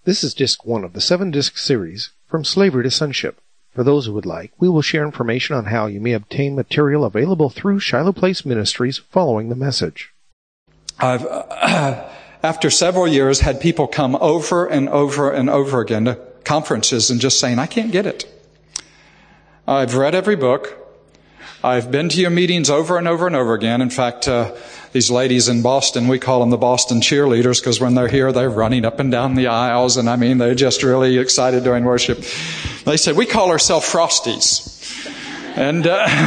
This is disc 1 of the 7-disc series, From Slavery to Sonship. For those who would like, we will share information on how you may obtain material available through Shiloh Place Ministries following the message. I've, after several years, had people come over and over and over again to conferences and just saying, I can't get it. I've read every book. I've been to your meetings over and over and over again. In fact, these ladies in Boston, we call them the Boston cheerleaders because when they're here, they're running up and down the aisles. And I mean, they're just really excited during worship. They said, we call ourselves Frosties. And,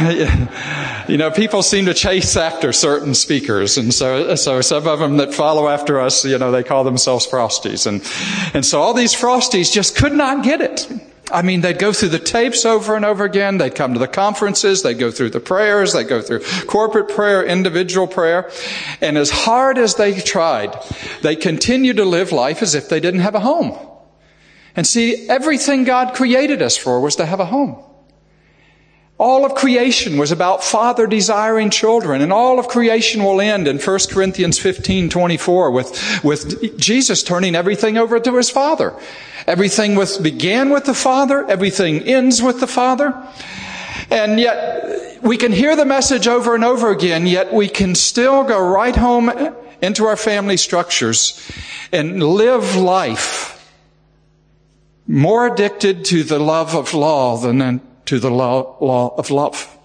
people seem to chase after certain speakers. And so some of them that follow after us, they call themselves Frosties. And so all these Frosties just could not get it. I mean, they'd go through the tapes over and over again. They'd come to the conferences. They'd go through the prayers. They'd go through corporate prayer, individual prayer. And as hard as they tried, they continued to live life as if they didn't have a home. And see, everything God created us for was to have a home. All of creation was about Father desiring children, and all of creation will end in 1 Corinthians 15:24 with Jesus turning everything over to His Father. Everything began with the Father, everything ends with the Father. And yet, we can hear the message over and over again, yet we can still go right home into our family structures and live life more addicted to the love of law than to the law of love.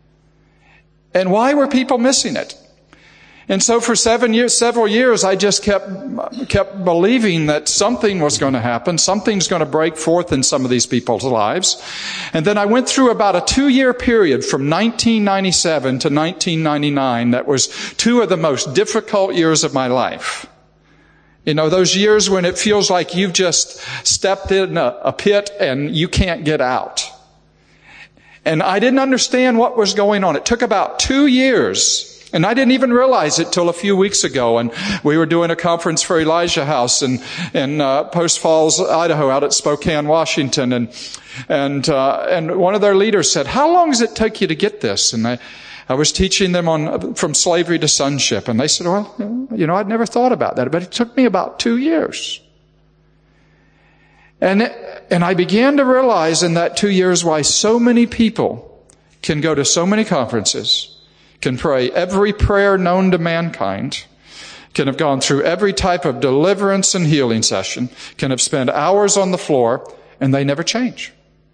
And why were people missing it? And so for several years, I just kept believing that something was going to happen. Something's going to break forth in some of these people's lives. And then I went through about a 2-year period from 1997 to 1999. That was 2 of the most difficult years of my life. Those years when it feels like you've just stepped in a pit and you can't get out. And I didn't understand what was going on. It took about 2 years. And I didn't even realize it till a few weeks ago. And we were doing a conference for Elijah House in Post Falls, Idaho, out at Spokane, Washington. And one of their leaders said, how long does it take you to get this? And I was teaching them from slavery to sonship. And they said, well, I'd never thought about that, but it took me about 2 years. And I began to realize in that 2 years why so many people can go to so many conferences, can pray every prayer known to mankind, can have gone through every type of deliverance and healing session, can have spent hours on the floor, and they never change.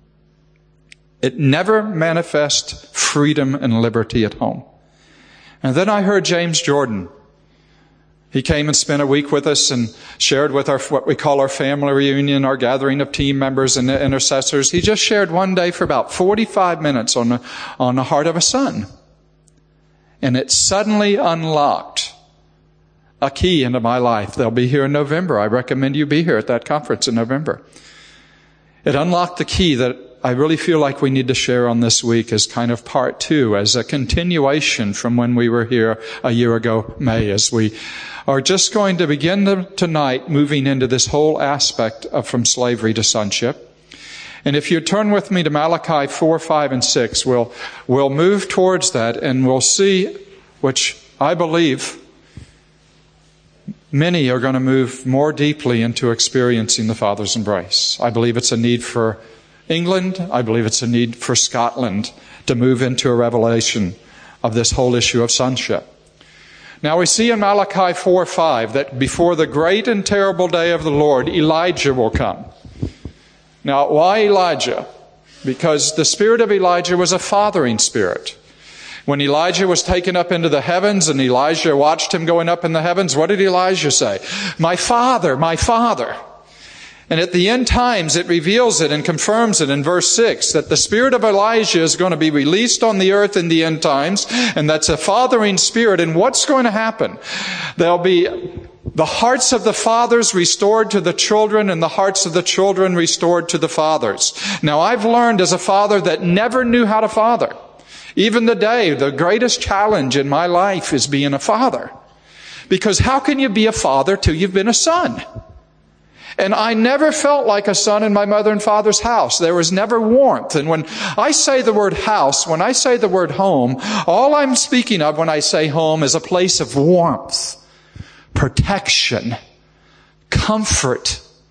It never manifests freedom and liberty at home. And then I heard James Jordan. He came and spent a week with us and shared with what we call our family reunion, our gathering of team members and intercessors. He just shared one day for about 45 minutes on the heart of a son. And it suddenly unlocked a key into my life. They'll be here in November. I recommend you be here at that conference in November. It unlocked the key that I really feel like we need to share on this week as kind of part 2, as a continuation from when we were here a year ago, May, as we are just going to begin tonight moving into this whole aspect of from slavery to sonship. And if you turn with me to Malachi 4, 5, and 6, we'll move towards that and we'll see, which I believe many are going to move more deeply into experiencing the Father's embrace. I believe it's a need for England. I believe it's a need for Scotland to move into a revelation of this whole issue of sonship. Now we see in Malachi 4, 5 that before the great and terrible day of the Lord, Elijah will come. Now, why Elijah? Because the spirit of Elijah was a fathering spirit. When Elijah was taken up into the heavens and Elijah watched him going up in the heavens, what did Elijah say? My father, my father. And at the end times, it reveals it and confirms it in verse 6, that the spirit of Elijah is going to be released on the earth in the end times, and that's a fathering spirit. And what's going to happen? There'll be the hearts of the fathers restored to the children, and the hearts of the children restored to the fathers. Now, I've learned as a father that never knew how to father. Even today, the greatest challenge in my life is being a father. Because how can you be a father till you've been a son? And I never felt like a son in my mother and father's house. There was never warmth. And when I say the word house, when I say the word home, all I'm speaking of when I say home is a place of warmth, protection, comfort,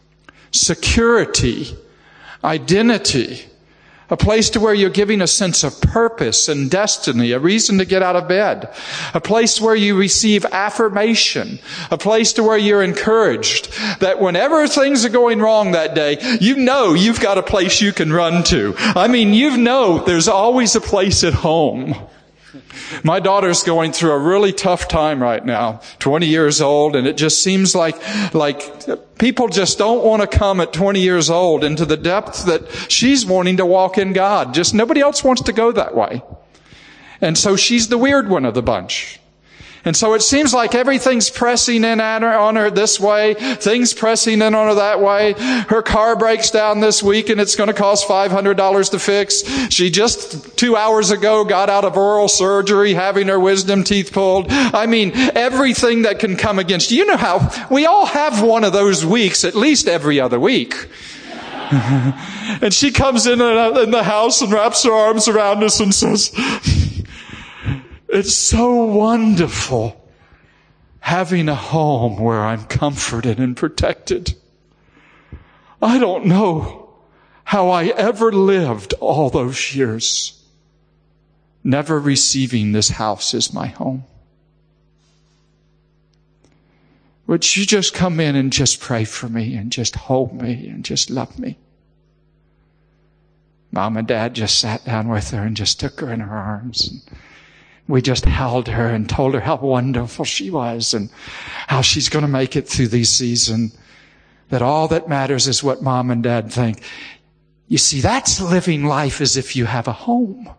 security, identity, a place to where you're giving a sense of purpose and destiny, a reason to get out of bed, a place where you receive affirmation, a place to where you're encouraged that whenever things are going wrong that day, you know you've got a place you can run to. I mean, you know there's always a place at home. My daughter's going through a really tough time right now, 20 years old, and it just seems like people just don't want to come at 20 years old into the depth that she's wanting to walk in God. Just nobody else wants to go that way. And so she's the weird one of the bunch. And so it seems like everything's pressing in on her this way, things pressing in on her that way. Her car breaks down this week and it's going to cost $500 to fix. She just 2 hours ago got out of oral surgery having her wisdom teeth pulled. I mean, everything that can come against you. You know how we all have one of those weeks, at least every other week. And she comes in the house and wraps her arms around us and says, "It's so wonderful having a home where I'm comforted and protected. I don't know how I ever lived all those years never receiving this house as my home. Would you just come in and just pray for me and just hold me and just love me?" Mom and Dad just sat down with her and just took her in her arms. And we just held her and told her how wonderful she was and how she's going to make it through this season. That all that matters is what Mom and Dad think. You see, that's living life as if you have a home.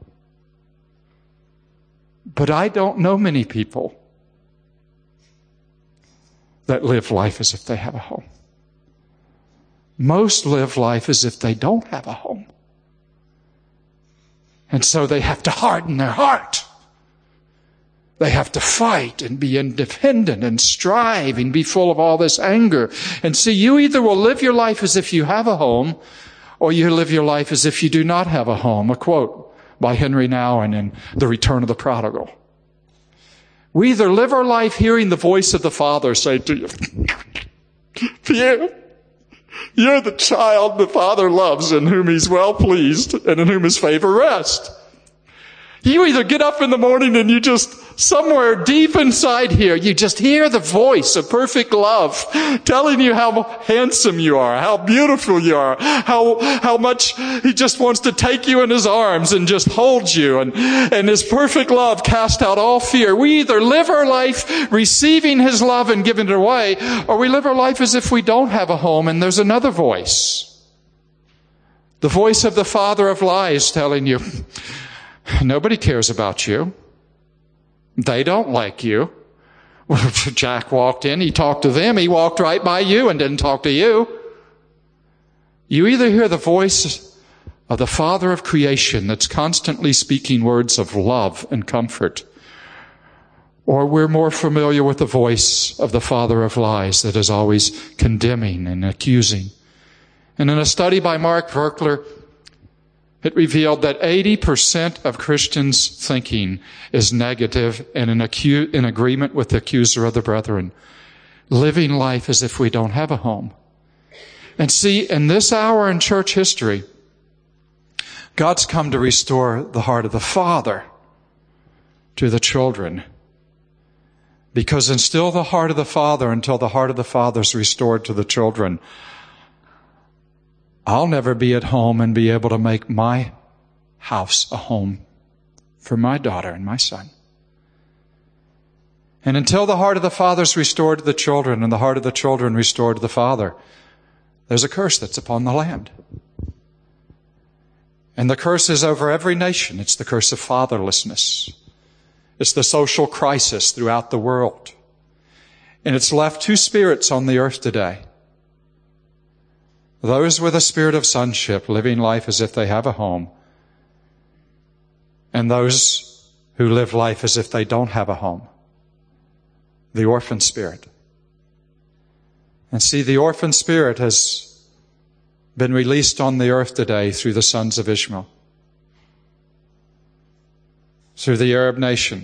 But I don't know many people that live life as if they have a home. Most live life as if they don't have a home. And so they have to harden their heart. They have to fight and be independent and strive and be full of all this anger. And see, you either will live your life as if you have a home, or you live your life as if you do not have a home. A quote by Henry Nouwen in The Return of the Prodigal. We either live our life hearing the voice of the Father say to you, "Pierre, you're the child the Father loves, in whom He's well pleased and in whom His favor rests." You either get up in the morning and you just, somewhere deep inside here, you just hear the voice of perfect love telling you how handsome you are, how beautiful you are, how much He just wants to take you in His arms and just hold you. And His perfect love cast out all fear. We either live our life receiving His love and giving it away, or we live our life as if we don't have a home and there's another voice. The voice of the father of lies telling you, "Nobody cares about you. They don't like you." Well, Jack walked in, he talked to them, he walked right by you and didn't talk to you. You either hear the voice of the Father of creation that's constantly speaking words of love and comfort, or we're more familiar with the voice of the father of lies that is always condemning and accusing. And in a study by Mark Virkler, it revealed that 80% of Christians' thinking is negative and in agreement with the accuser of the brethren, living life as if we don't have a home. And see, in this hour in church history, God's come to restore the heart of the Father to the children. Because instill the heart of the Father until the heart of the Father is restored to the children. I'll never be at home and be able to make my house a home for my daughter and my son. And until the heart of the Father is restored to the children and the heart of the children restored to the Father, there's a curse that's upon the land. And the curse is over every nation. It's the curse of fatherlessness. It's the social crisis throughout the world. And it's left two spirits on the earth today. Those with a spirit of sonship, living life as if they have a home, and those who live life as if they don't have a home, the orphan spirit. And see, the orphan spirit has been released on the earth today through the sons of Ishmael, through the Arab nation,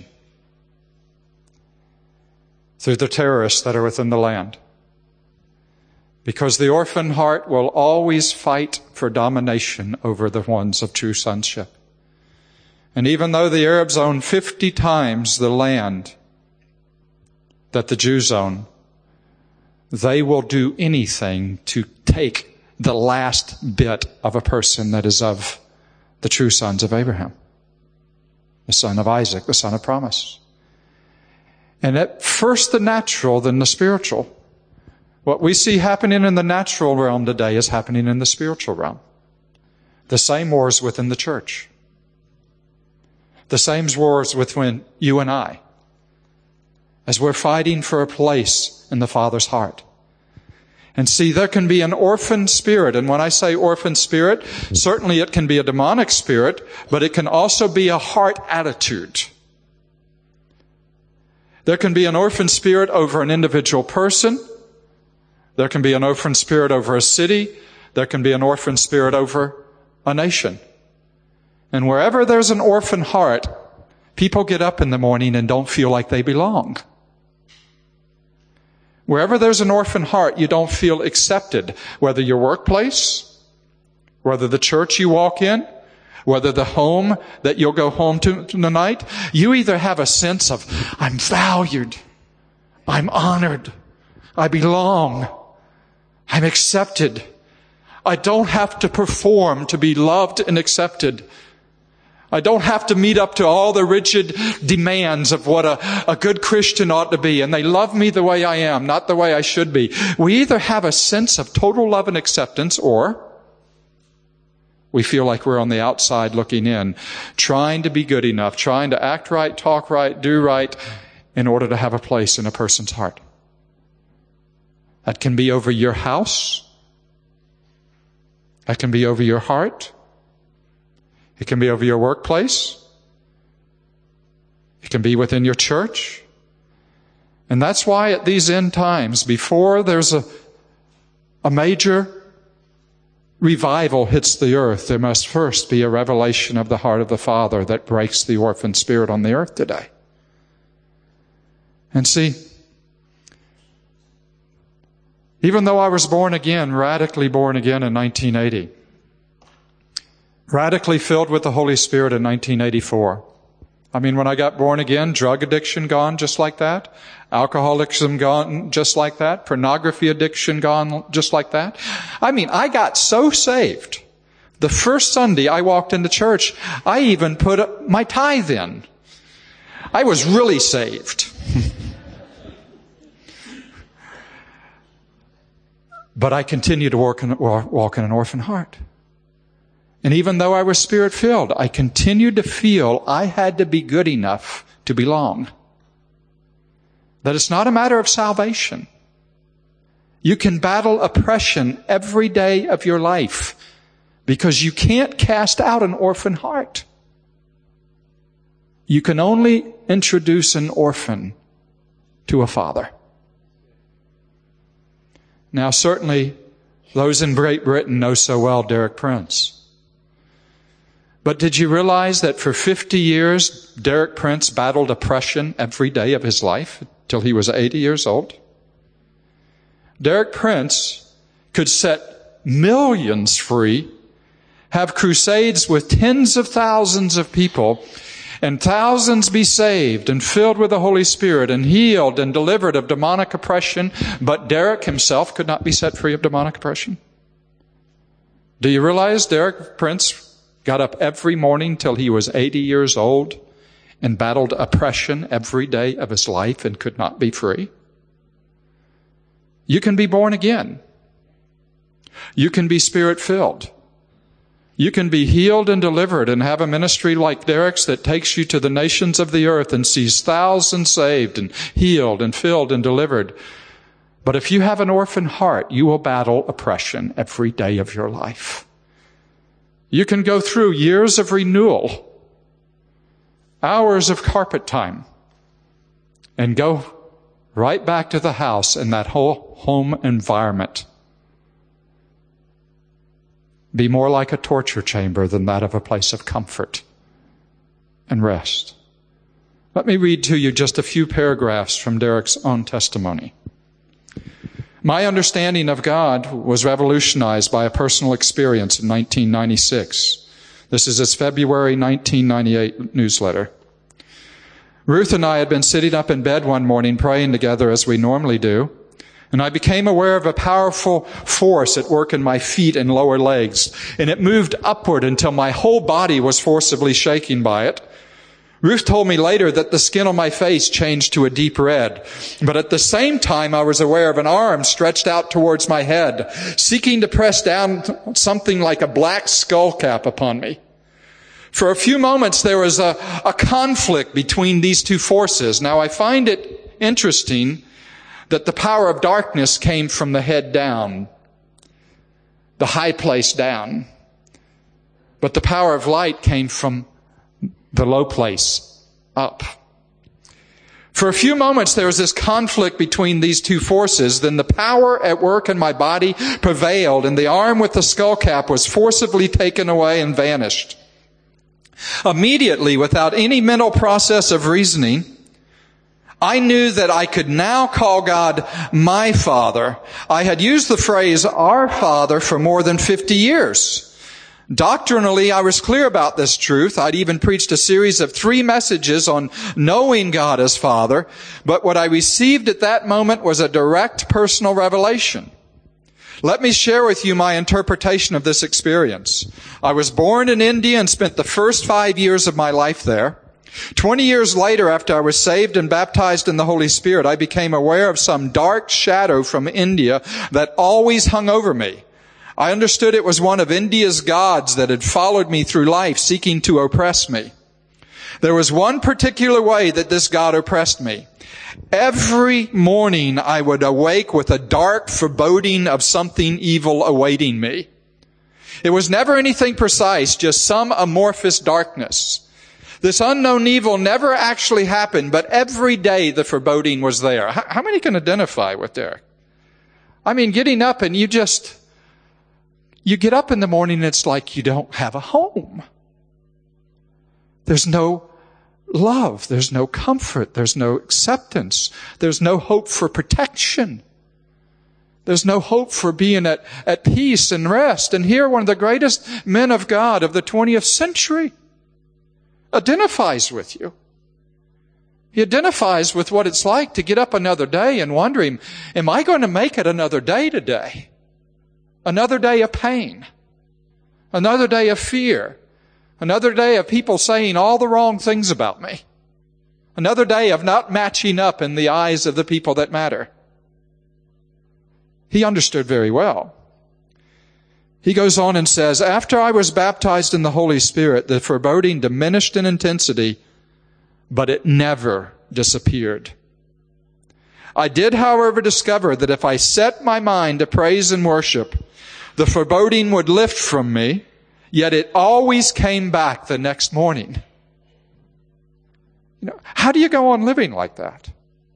through the terrorists that are within the land. Because the orphan heart will always fight for domination over the ones of true sonship. And even though the Arabs own 50 times the land that the Jews own, they will do anything to take the last bit of a person that is of the true sons of Abraham, the son of Isaac, the son of promise. And at first the natural, then the spiritual. What we see happening in the natural realm today is happening in the spiritual realm. The same wars within the church. The same wars within you and I, as we're fighting for a place in the Father's heart. And see, there can be an orphan spirit. And when I say orphan spirit, certainly it can be a demonic spirit, but it can also be a heart attitude. There can be an orphan spirit over an individual person. There can be an orphan spirit over a city. There can be an orphan spirit over a nation. And wherever there's an orphan heart, people get up in the morning and don't feel like they belong. Wherever there's an orphan heart, you don't feel accepted. Whether your workplace, whether the church you walk in, whether the home that you'll go home to tonight, you either have a sense of, I'm valued, I'm honored, I belong, I'm accepted. I don't have to perform to be loved and accepted. I don't have to meet up to all the rigid demands of what a good Christian ought to be. And they love me the way I am, not the way I should be. We either have a sense of total love and acceptance, or we feel like we're on the outside looking in, trying to be good enough, trying to act right, talk right, do right, in order to have a place in a person's heart. That can be over your house. That can be over your heart. It can be over your workplace. It can be within your church. And that's why at these end times, before there's a major revival hits the earth, there must first be a revelation of the heart of the Father that breaks the orphan spirit on the earth today. And see, even though I was born again, radically born again in 1980, radically filled with the Holy Spirit in 1984. I mean, when I got born again, drug addiction gone just like that. Alcoholism gone just like that. Pornography addiction gone just like that. I mean, I got so saved. The first Sunday I walked into church, I even put my tithe in. I was really saved. But I continued to walk in an orphan heart. And even though I was Spirit-filled, I continued to feel I had to be good enough to belong. That it's not a matter of salvation. You can battle oppression every day of your life because you can't cast out an orphan heart. You can only introduce an orphan to a father. Now, certainly, those in Great Britain know so well Derek Prince. But did you realize that for 50 years, Derek Prince battled oppression every day of his life till he was 80 years old? Derek Prince could set millions free, have crusades with tens of thousands of people, and thousands be saved and filled with the Holy Spirit and healed and delivered of demonic oppression, but Derek himself could not be set free of demonic oppression. Do you realize Derek Prince got up every morning till he was 80 years old and battled oppression every day of his life and could not be free? You can be born again. You can be Spirit-filled. You can be healed and delivered and have a ministry like Derek's that takes you to the nations of the earth and sees thousands saved and healed and filled and delivered. But if you have an orphan heart, you will battle oppression every day of your life. You can go through years of renewal, hours of carpet time, and go right back to the house in that whole home environment. Be more like a torture chamber than that of a place of comfort and rest. Let me read to you just a few paragraphs from Derek's own testimony. My understanding of God was revolutionized by a personal experience in 1996. This is his February 1998 newsletter. Ruth and I had been sitting up in bed one morning praying together as we normally do, and I became aware of a powerful force at work in my feet and lower legs, and it moved upward until my whole body was forcibly shaken by it. Ruth told me later that the skin on my face changed to a deep red, but at the same time I was aware of an arm stretched out towards my head, seeking to press down something like a black skull cap upon me. For a few moments there was a conflict between these two forces. Now I find it interesting that the power of darkness came from the head down, the high place down, but the power of light came from the low place up. For a few moments there was this conflict between these two forces. Then the power at work in my body prevailed, and the arm with the skull cap was forcibly taken away and vanished. Immediately, without any mental process of reasoning, I knew that I could now call God my Father. I had used the phrase our Father for more than 50 years. Doctrinally, I was clear about this truth. I'd even preached a series of 3 messages on knowing God as Father, but what I received at that moment was a direct personal revelation. Let me share with you my interpretation of this experience. I was born in India and spent the first 5 years of my life there. 20 years later, after I was saved and baptized in the Holy Spirit, I became aware of some dark shadow from India that always hung over me. I understood it was one of India's gods that had followed me through life, seeking to oppress me. There was one particular way that this god oppressed me. Every morning I would awake with a dark foreboding of something evil awaiting me. It was never anything precise, just some amorphous darkness. This unknown evil never actually happened, but every day the foreboding was there. How many can identify with Derek? I mean, getting up and you get up in the morning and it's like you don't have a home. There's no love. There's no comfort. There's no acceptance. There's no hope for protection. There's no hope for being at peace and rest. And here one of the greatest men of God of the 20th century identifies with you. He identifies with what it's like to get up another day and wondering, am I going to make it another day today? Another day of pain. Another day of fear. Another day of people saying all the wrong things about me. Another day of not matching up in the eyes of the people that matter. He understood very well. He goes on and says, after I was baptized in the Holy Spirit, the foreboding diminished in intensity, but it never disappeared. I did, however, discover that if I set my mind to praise and worship, the foreboding would lift from me, yet it always came back the next morning. How do you go on living like that?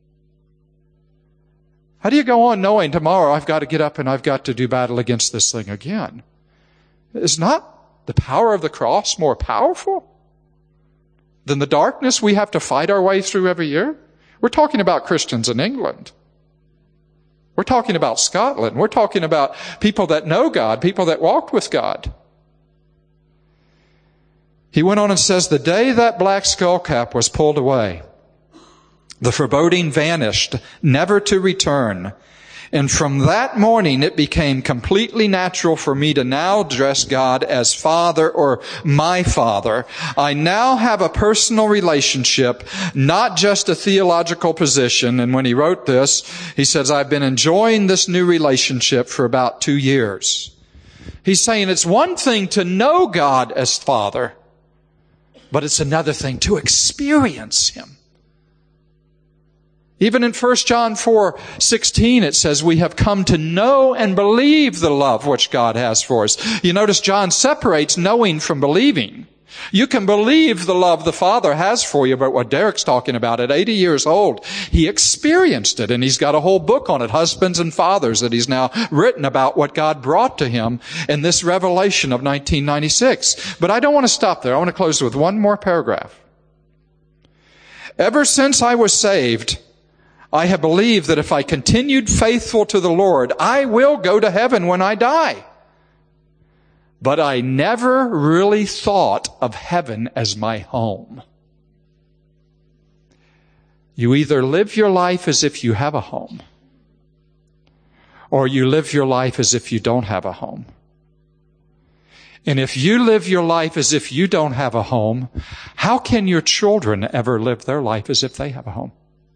How do you go on knowing tomorrow I've got to get up and I've got to do battle against this thing again? Is not the power of the cross more powerful than the darkness we have to fight our way through every year? We're talking about Christians in England. We're talking about Scotland. We're talking about people that know God, people that walked with God. He went on and says, the day that black skull cap was pulled away, the foreboding vanished, never to return. And from that morning, it became completely natural for me to now address God as Father or my Father. I now have a personal relationship, not just a theological position. And when he wrote this, he says, I've been enjoying this new relationship for about 2 years. He's saying it's one thing to know God as Father, but it's another thing to experience Him. Even in 1 John 4:16, it says, we have come to know and believe the love which God has for us. You notice John separates knowing from believing. You can believe the love the Father has for you, but what Derek's talking about at 80 years old, he experienced it, and he's got a whole book on it, Husbands and Fathers, that he's now written about what God brought to him in this revelation of 1996. But I don't want to stop there. I want to close with one more paragraph. Ever since I was saved, I have believed that if I continued faithful to the Lord, I will go to heaven when I die. But I never really thought of heaven as my home. You either live your life as if you have a home, or you live your life as if you don't have a home. And if you live your life as if you don't have a home, how can your children ever live their life as if they have a home?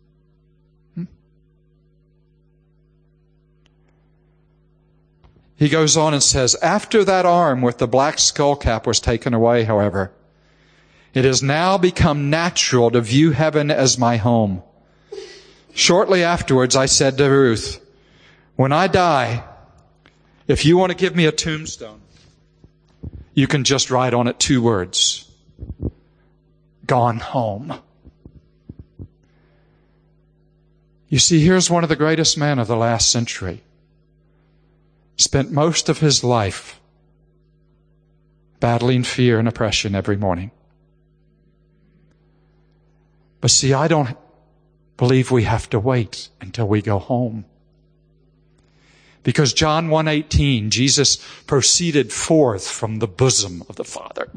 He goes on and says, after that arm with the black skull cap was taken away, however, it has now become natural to view heaven as my home. Shortly afterwards, I said to Ruth, when I die, if you want to give me a tombstone, you can just write on it 2 words. Gone home. You see, here's one of the greatest men of the last century. Spent most of his life battling fear and oppression every morning. But see, I don't believe we have to wait until we go home. Because John 1:18, Jesus proceeded forth from the bosom of the Father.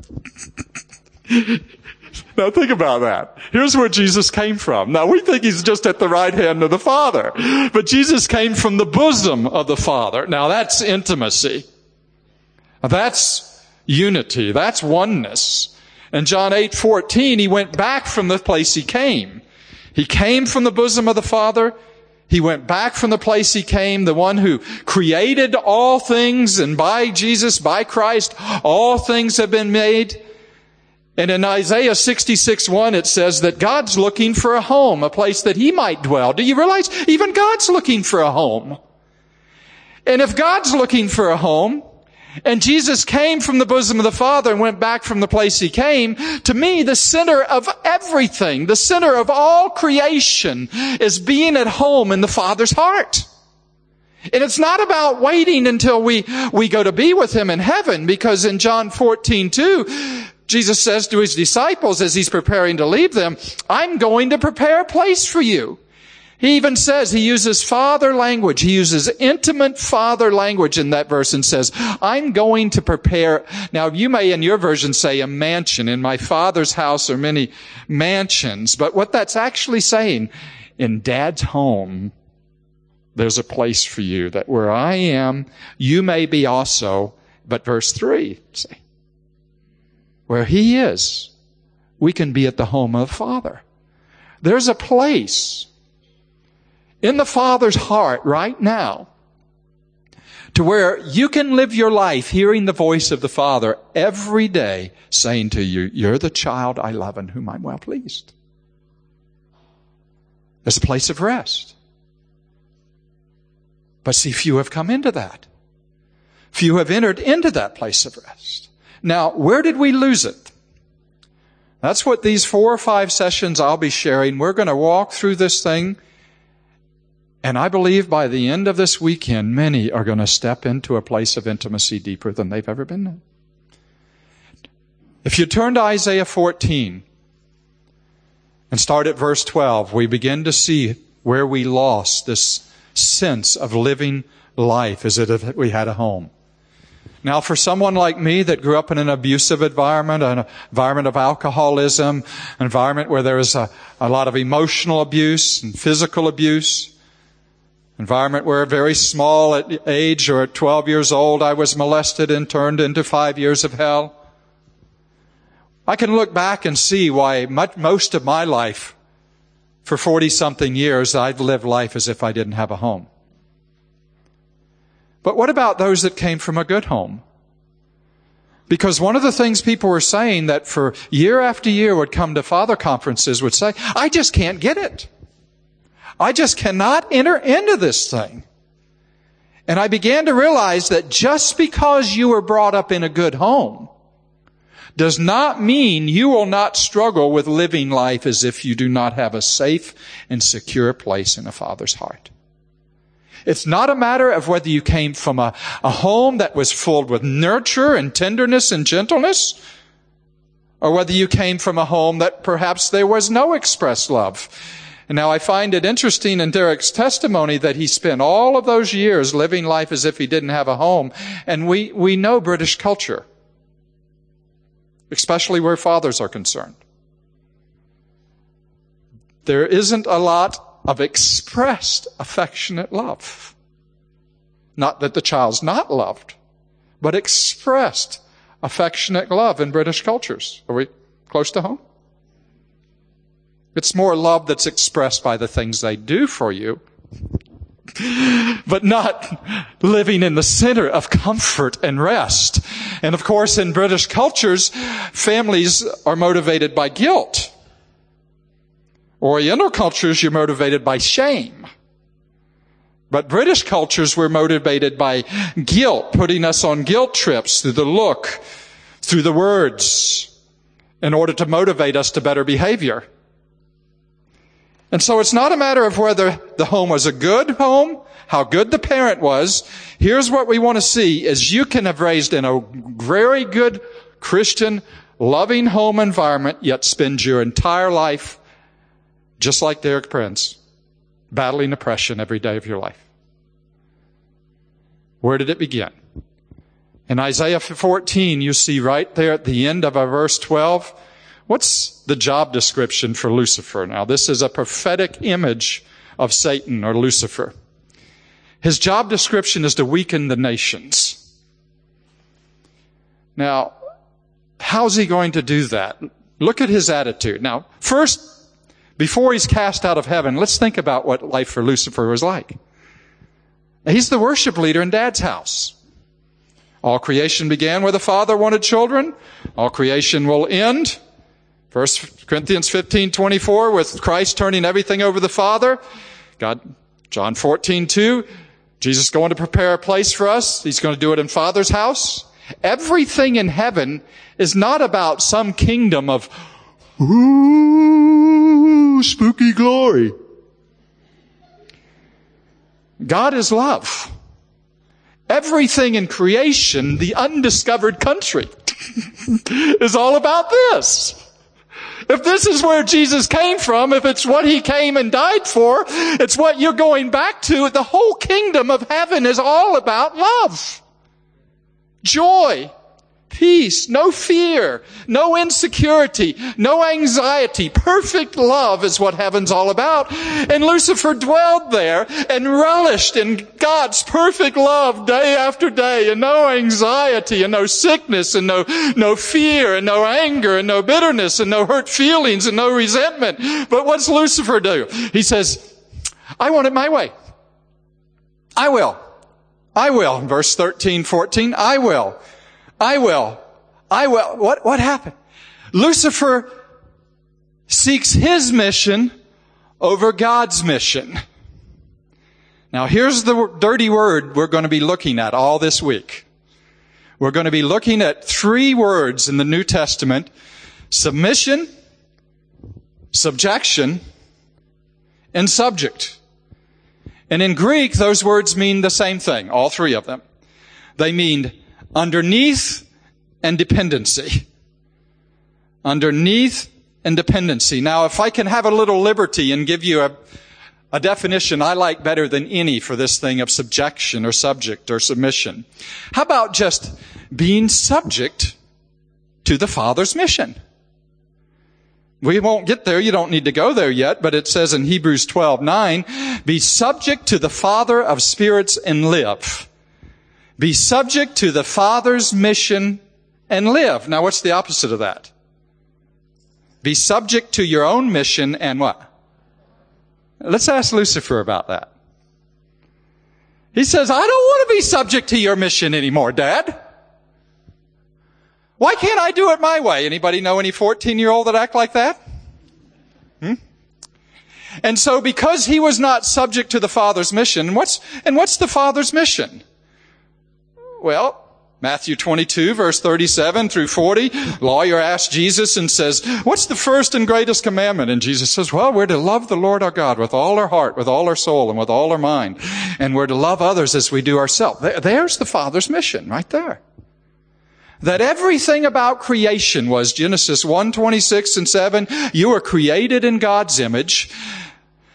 Now think about that. Here's where Jesus came from. Now we think he's just at the right hand of the Father. But Jesus came from the bosom of the Father. Now that's intimacy. That's unity. That's oneness. In John 8:14, he went back from the place he came. He came from the bosom of the Father. He went back from the place he came, the one who created all things, and by Jesus, by Christ, all things have been made. And in Isaiah 66:1, it says that God's looking for a home, a place that he might dwell. Do you realize even God's looking for a home? And if God's looking for a home, and Jesus came from the bosom of the Father and went back from the place he came, to me, the center of everything, the center of all creation is being at home in the Father's heart. And it's not about waiting until we go to be with him in heaven, because in John 14:2, Jesus says to his disciples as he's preparing to leave them, I'm going to prepare a place for you. He even says, he uses father language. He uses intimate father language in that verse and says, I'm going to prepare. Now, you may in your version say a mansion. In my Father's house are many mansions. But what that's actually saying, in Dad's home, there's a place for you, that where I am, you may be also. But verse 3, say, where he is, we can be at the home of the Father. There's a place in the Father's heart right now to where you can live your life hearing the voice of the Father every day saying to you, you're the child I love and whom I'm well pleased. There's a place of rest. But see, few have come into that. Few have entered into that place of rest. Now, where did we lose it? That's what these 4 or 5 sessions I'll be sharing. We're going to walk through this thing. And I believe by the end of this weekend, many are going to step into a place of intimacy deeper than they've ever been in. If you turn to Isaiah 14 and start at verse 12, we begin to see where we lost this sense of living life as if we had a home. Now, for someone like me that grew up in an abusive environment, an environment of alcoholism, an environment where there was a lot of emotional abuse and physical abuse, environment where very small at age or at 12 years old I was molested and turned into 5 years of hell, I can look back and see why most of my life, for 40-something years, I've lived life as if I didn't have a home. But what about those that came from a good home? Because one of the things people were saying that for year after year would come to father conferences would say, I just can't get it. I just cannot enter into this thing. And I began to realize that just because you were brought up in a good home does not mean you will not struggle with living life as if you do not have a safe and secure place in a Father's heart. It's not a matter of whether you came from a home that was filled with nurture and tenderness and gentleness, or whether you came from a home that perhaps there was no expressed love And now I find it interesting in Derek's testimony that he spent all of those years living life as if he didn't have a home. And we know British culture, especially where fathers are concerned. There isn't a lot of expressed affectionate love. Not that the child's not loved, but expressed affectionate love in British cultures. Are we close to home? It's more love that's expressed by the things they do for you, but not living in the center of comfort and rest. And of course, in British cultures, families are motivated by guilt. Oriental cultures, you're motivated by shame. But British cultures were motivated by guilt, putting us on guilt trips through the look, through the words, in order to motivate us to better behavior. And so it's not a matter of whether the home was a good home, how good the parent was. Here's what we want to see is you can have raised in a very good Christian, loving home environment, yet spend your entire life, just like Derek Prince, battling oppression every day of your life. Where did it begin? In Isaiah 14, you see right there at the end of verse 12, what's the job description for Lucifer? Now, this is a prophetic image of Satan or Lucifer. His job description is to weaken the nations. Now, how's he going to do that? Look at his attitude. Now, first, before he's cast out of heaven, let's think about what life for Lucifer was like. He's the worship leader in Dad's house. All creation began where the Father wanted children. All creation will end. 1 Corinthians 15:24, with Christ turning everything over to the Father. God, John 14:2, Jesus going to prepare a place for us. He's going to do it in Father's house. Everything in heaven is not about some kingdom of, ooh, spooky glory. God is love. Everything in creation, the undiscovered country, is all about this. If this is where Jesus came from, if it's what he came and died for, it's what you're going back to. The whole kingdom of heaven is all about love, joy, peace, no fear, no insecurity, no anxiety. Perfect love is what heaven's all about. And Lucifer dwelled there and relished in God's perfect love day after day, and no anxiety and no sickness and no fear and no anger and no bitterness and no hurt feelings and no resentment. But what's Lucifer do? He says, I want it my way. I will. Verse 13, 14, I will. What happened? Lucifer seeks his mission over God's mission. Now here's the dirty word we're going to be looking at all this week. We're going to be looking at 3 words in the New Testament: submission, subjection, and subject. And in Greek, those words mean the same thing, all 3 of them. They mean underneath and dependency. Underneath and dependency. Now, if I can have a little liberty and give you a definition I like better than any for this thing of subjection or subject or submission. How about just being subject to the Father's mission? We won't get there. You don't need to go there yet, but it says in Hebrews 12:9, be subject to the Father of spirits and live. Be subject to the Father's mission and live. Now, what's the opposite of that? Be subject to your own mission and what? Let's ask Lucifer about that. He says, I don't want to be subject to your mission anymore, Dad. Why can't I do it my way? Anybody know any 14-year-old that act like that? And so because he was not subject to the Father's mission, what's the Father's mission? Well, Matthew 22, verse 37 through 40, lawyer asks Jesus and says, what's the first and greatest commandment? And Jesus says, well, we're to love the Lord our God with all our heart, with all our soul, and with all our mind. And we're to love others as we do ourselves. There's the Father's mission right there. That everything about creation was Genesis 1:26 and 7. You were created in God's image.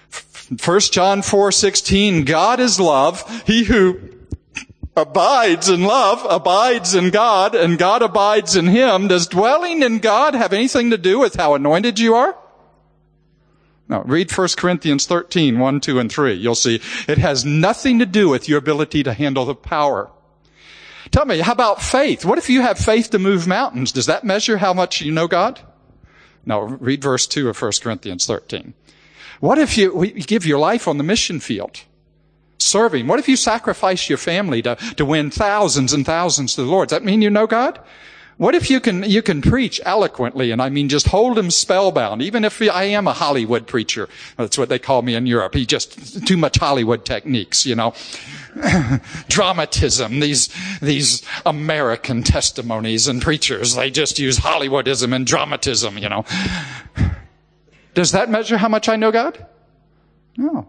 1 John 4:16, God is love. He who abides in love abides in God, and God abides in him. Does dwelling in God have anything to do with how anointed you are? No, read 1 Corinthians 13, 1, 2, and 3. You'll see it has nothing to do with your ability to handle the power. Tell me, how about faith? What if you have faith to move mountains? Does that measure how much you know God? No, read verse 2 of 1 Corinthians 13. What if you give your life on the mission field? Serving. What if you sacrifice your family to win thousands and thousands to the Lord? Does that mean you know God? What if you can preach eloquently, and I mean just hold them spellbound, even if I am a Hollywood preacher. That's what they call me in Europe. He just too much Hollywood techniques, you know. Dramatism, these American testimonies and preachers, they just use Hollywoodism and dramatism, you know. Does that measure how much I know God? No.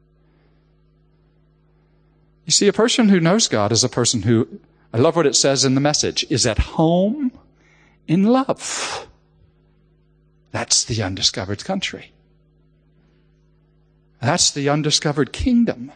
You see, a person who knows God is a person who, I love what it says in the Message, is at home in love. That's the undiscovered country. That's the undiscovered kingdom.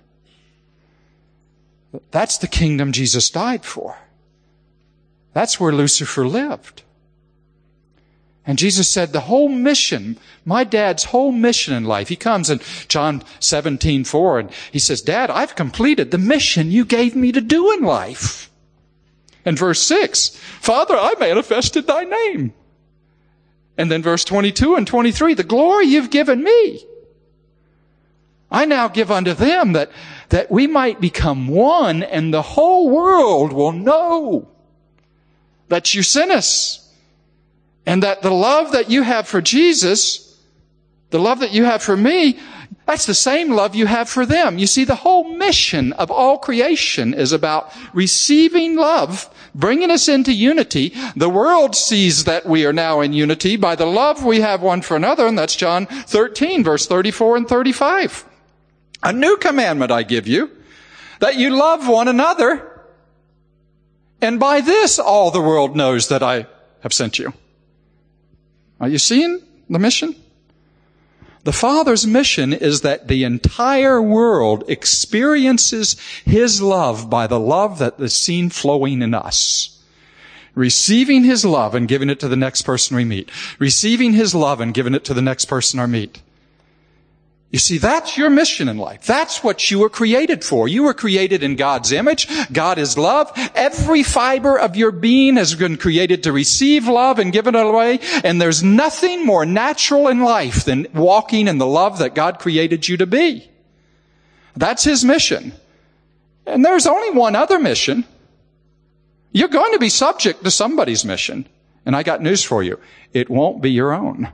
That's the kingdom Jesus died for. That's where Lucifer lived. And Jesus said the whole mission, my dad's whole mission in life, he comes in John 17:4, and he says, Dad, I've completed the mission you gave me to do in life. And verse 6, Father, I manifested thy name. And then verse 22 and 23, the glory you've given me, I now give unto them, that we might become one, and the whole world will know that you sent us. And that the love that you have for Jesus, the love that you have for me, that's the same love you have for them. You see, the whole mission of all creation is about receiving love, bringing us into unity. The world sees that we are now in unity by the love we have one for another, and that's John 13, verse 34 and 35. A new commandment I give you, that you love one another, and by this all the world knows that I have sent you. Are you seeing the mission? The Father's mission is that the entire world experiences His love by the love that is seen flowing in us. Receiving His love and giving it to the next person we meet. Receiving His love and giving it to the next person we meet. You see, that's your mission in life. That's what you were created for. You were created in God's image. God is love. Every fiber of your being has been created to receive love and give it away. And there's nothing more natural in life than walking in the love that God created you to be. That's His mission. And there's only one other mission. You're going to be subject to somebody's mission. And I got news for you. It won't be your own.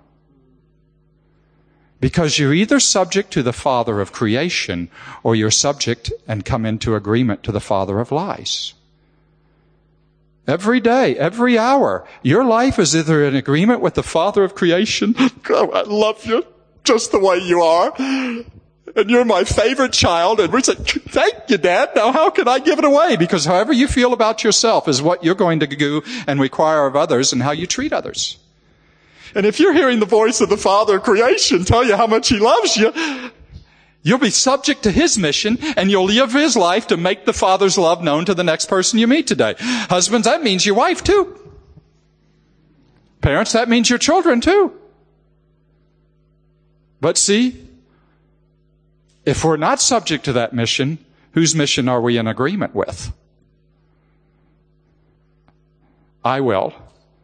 Because you're either subject to the father of creation, or you're subject and come into agreement to the father of lies. Every day, every hour, your life is either in agreement with the father of creation. Oh, I love you just the way you are. And you're my favorite child. And we say, thank you, Dad. Now how can I give it away? Because however you feel about yourself is what you're going to do and require of others, and how you treat others. And if you're hearing the voice of the Father of creation tell you how much He loves you, you'll be subject to His mission, and you'll live His life to make the Father's love known to the next person you meet today. Husbands, that means your wife too. Parents, that means your children too. But see, if we're not subject to that mission, whose mission are we in agreement with? I will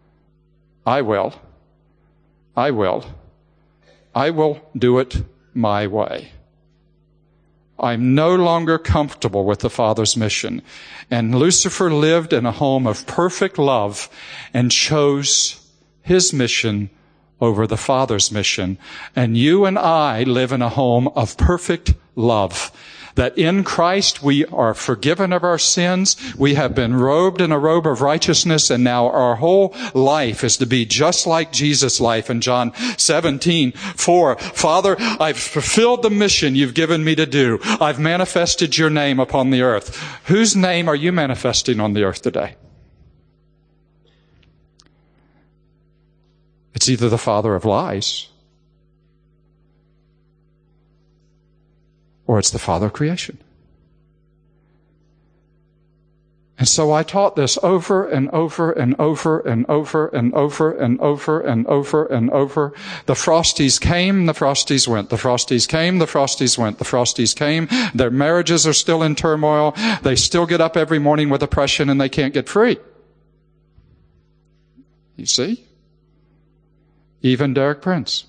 do it my way. I'm no longer comfortable with the Father's mission. And Lucifer lived in a home of perfect love and chose his mission over the Father's mission. And you and I live in a home of perfect love. That in Christ we are forgiven of our sins. We have been robed in a robe of righteousness, and now our whole life is to be just like Jesus' life in John 17:4. Father, I've fulfilled the mission you've given me to do. I've manifested your name upon the earth. Whose name are you manifesting on the earth today? It's either the father of lies, or it's the Father of creation. And so I taught this over and over and over and over and over and over and over and over. The Frosties came, the Frosties went. The Frosties came, the Frosties went. The Frosties came. Their marriages are still in turmoil. They still get up every morning with depression and they can't get free. You see? Even Derek Prince.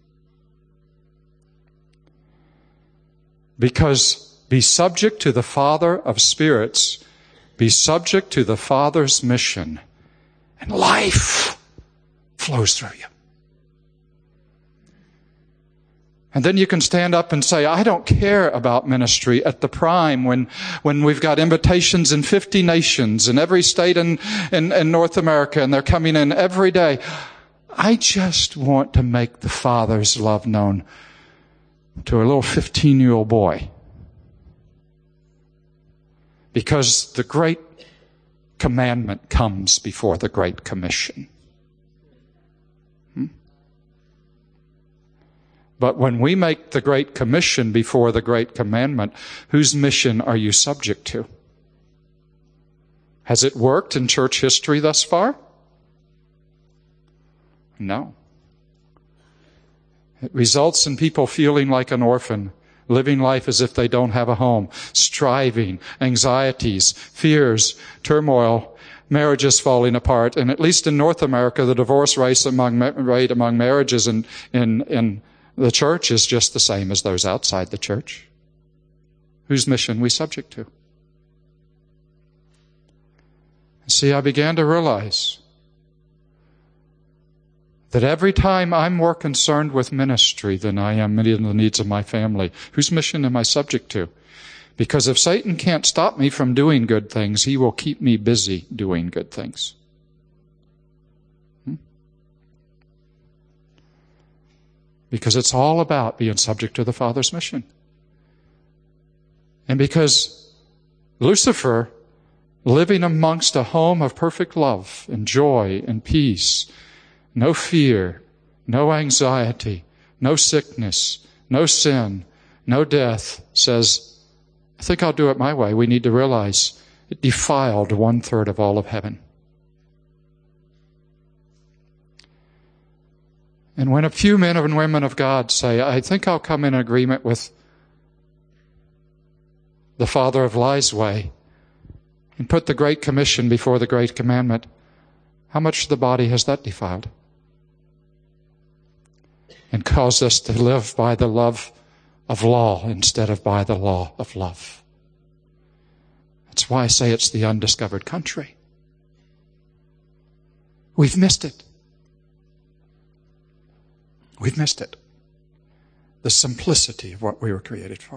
Because be subject to the Father of spirits. Be subject to the Father's mission, and life flows through you. And then you can stand up and say, I don't care about ministry at the prime when we've got invitations in 50 nations in every state in North America, and they're coming in every day. I just want to make the Father's love known to a little 15-year-old boy. Because the great commandment comes before the great commission. But when we make the great commission before the great commandment, whose mission are you subject to? Has it worked in church history thus far? No. It results in people feeling like an orphan, living life as if they don't have a home, striving, anxieties, fears, turmoil, marriages falling apart. And at least in North America, the divorce rate among marriages in the church is just the same as those outside the church. Whose mission we subject to? See, I began to realize that every time I'm more concerned with ministry than I am many of the needs of my family, whose mission am I subject to? Because if Satan can't stop me from doing good things, he will keep me busy doing good things. Because it's all about being subject to the Father's mission. And because Lucifer, living amongst a home of perfect love and joy and peace, no fear, no anxiety, no sickness, no sin, no death, says, I think I'll do it my way. We need to realize it defiled 1/3 of all of heaven. And when a few men and women of God say, I think I'll come in agreement with the father of lies way and put the Great Commission before the Great Commandment, how much of the body has that defiled? And caused us to live by the love of law instead of by the law of love. That's why I say it's the undiscovered country. We've missed it. We've missed it. The simplicity of what we were created for.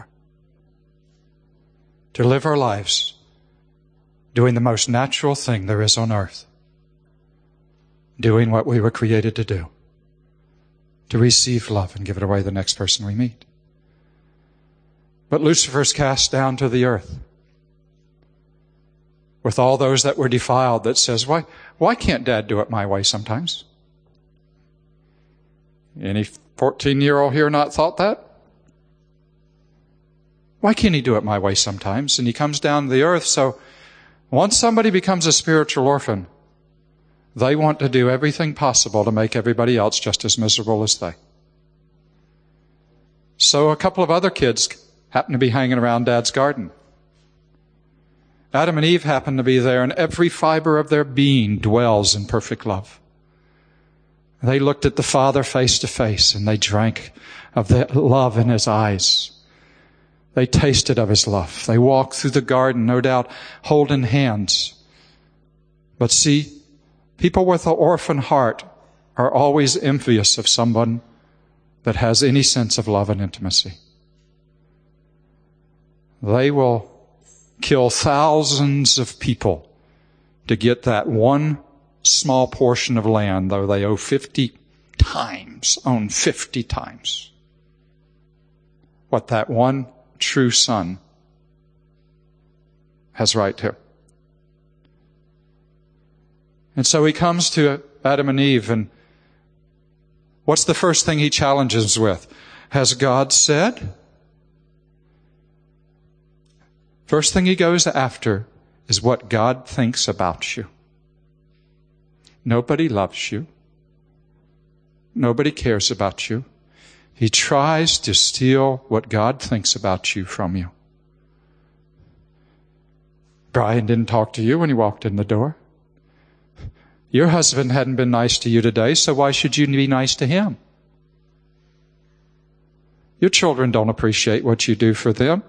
To live our lives doing the most natural thing there is on earth. Doing what we were created to do. To receive love and give it away to the next person we meet. But Lucifer's cast down to the earth with all those that were defiled that says, why can't Dad do it my way sometimes? Any 14-year-old here not thought that? Why can't he do it my way sometimes? And he comes down to the earth. So once somebody becomes a spiritual orphan, they want to do everything possible to make everybody else just as miserable as they. So a couple of other kids happen to be hanging around Dad's garden. Adam and Eve happen to be there, and every fiber of their being dwells in perfect love. They looked at the Father face to face, and they drank of the love in His eyes. They tasted of His love. They walked through the garden, no doubt, holding hands. But see, people with an orphan heart are always envious of someone that has any sense of love and intimacy. They will kill thousands of people to get that one small portion of land, though they own 50 times what that one true son has right to. And so he comes to Adam and Eve, and what's the first thing he challenges with? Has God said? First thing he goes after is what God thinks about you. Nobody loves you. Nobody cares about you. He tries to steal what God thinks about you from you. Brian didn't talk to you when he walked in the door. Your husband hadn't been nice to you today, so why should you be nice to him? Your children don't appreciate what you do for them.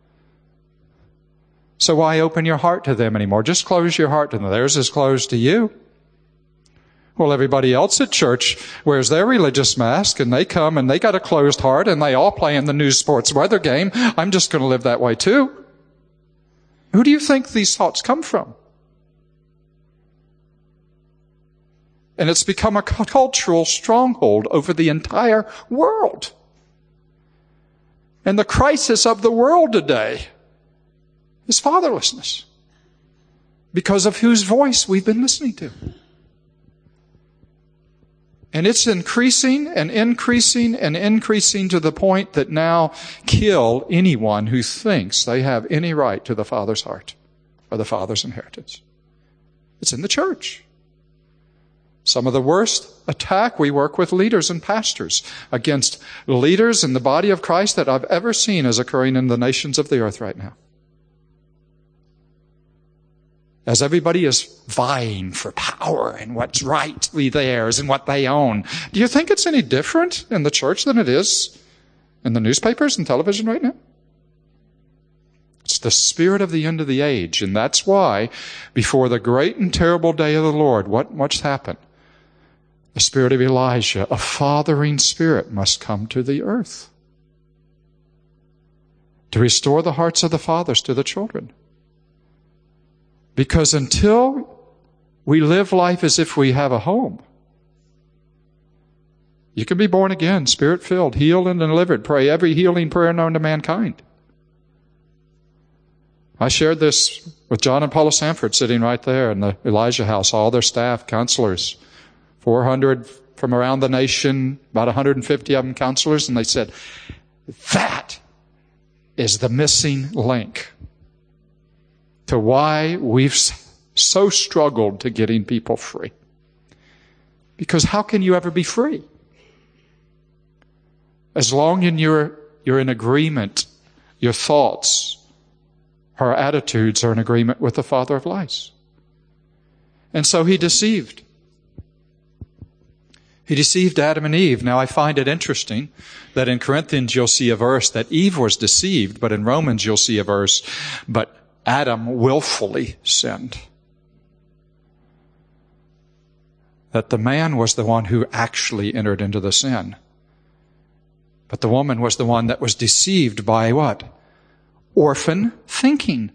So why open your heart to them anymore? Just close your heart to them. Theirs is closed to you. Well, everybody else at church wears their religious mask, and they come and they got a closed heart, and they all play in the news sports weather game. I'm just going to live that way too. Who do you think these thoughts come from? And it's become a cultural stronghold over the entire world. And the crisis of the world today is fatherlessness, because of whose voice we've been listening to. And it's increasing and increasing and increasing to the point that now kill anyone who thinks they have any right to the Father's heart or the Father's inheritance. It's in the church. Some of the worst attack we work with leaders and pastors against leaders in the body of Christ that I've ever seen is occurring in the nations of the earth right now. As everybody is vying for power and what's rightly theirs and what they own. Do you think it's any different in the church than it is in the newspapers and television right now? It's the spirit of the end of the age, and that's why before the great and terrible day of the Lord, what must happen? The spirit of Elijah, a fathering spirit, must come to the earth to restore the hearts of the fathers to the children. Because until we live life as if we have a home, you can be born again, spirit-filled, healed and delivered, pray every healing prayer known to mankind. I shared this with John and Paula Sanford sitting right there in the Elijah House, all their staff, counselors, 400 from around the nation, about 150 of them counselors, and they said, that is the missing link to why we've so struggled to getting people free. Because how can you ever be free? As long as you're in agreement, your thoughts, our attitudes are in agreement with the father of lies. And so he deceived. He deceived Adam and Eve. Now I find it interesting that in Corinthians you'll see a verse that Eve was deceived, but in Romans you'll see a verse, but Adam willfully sinned. That the man was the one who actually entered into the sin. But the woman was the one that was deceived by what? Orphan thinking.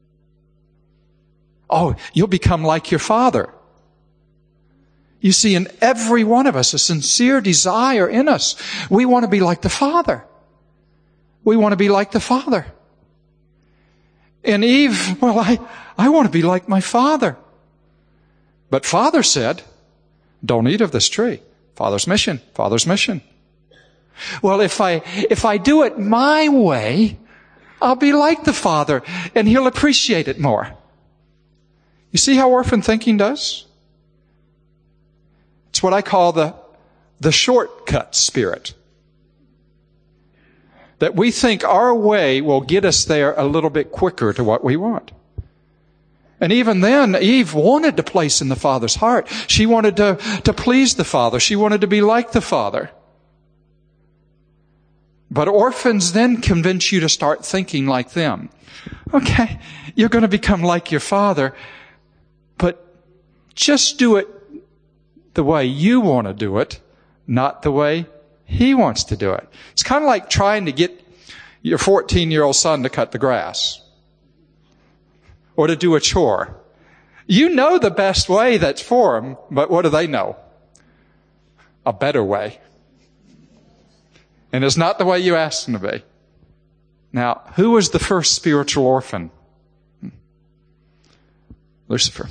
Oh, you'll become like your father. You see, in every one of us, a sincere desire in us. We want to be like the Father. We want to be like the Father. And Eve, well, I want to be like my father. But Father said, don't eat of this tree. Father's mission. Father's mission. Well, if I do it my way, I'll be like the Father, and He'll appreciate it more. You see how orphan thinking does? It's what I call the shortcut spirit. That we think our way will get us there a little bit quicker to what we want. And even then, Eve wanted to place in the Father's heart. She wanted to please the Father. She wanted to be like the Father. But orphans then convince you to start thinking like them. Okay, you're going to become like your father, but just do it the way you want to do it, not the way he wants to do it. It's kind of like trying to get your 14-year-old son to cut the grass or to do a chore. You know the best way that's for him, but what do they know? A better way. And it's not the way you asked them to be. Now, who was the first spiritual orphan? Lucifer.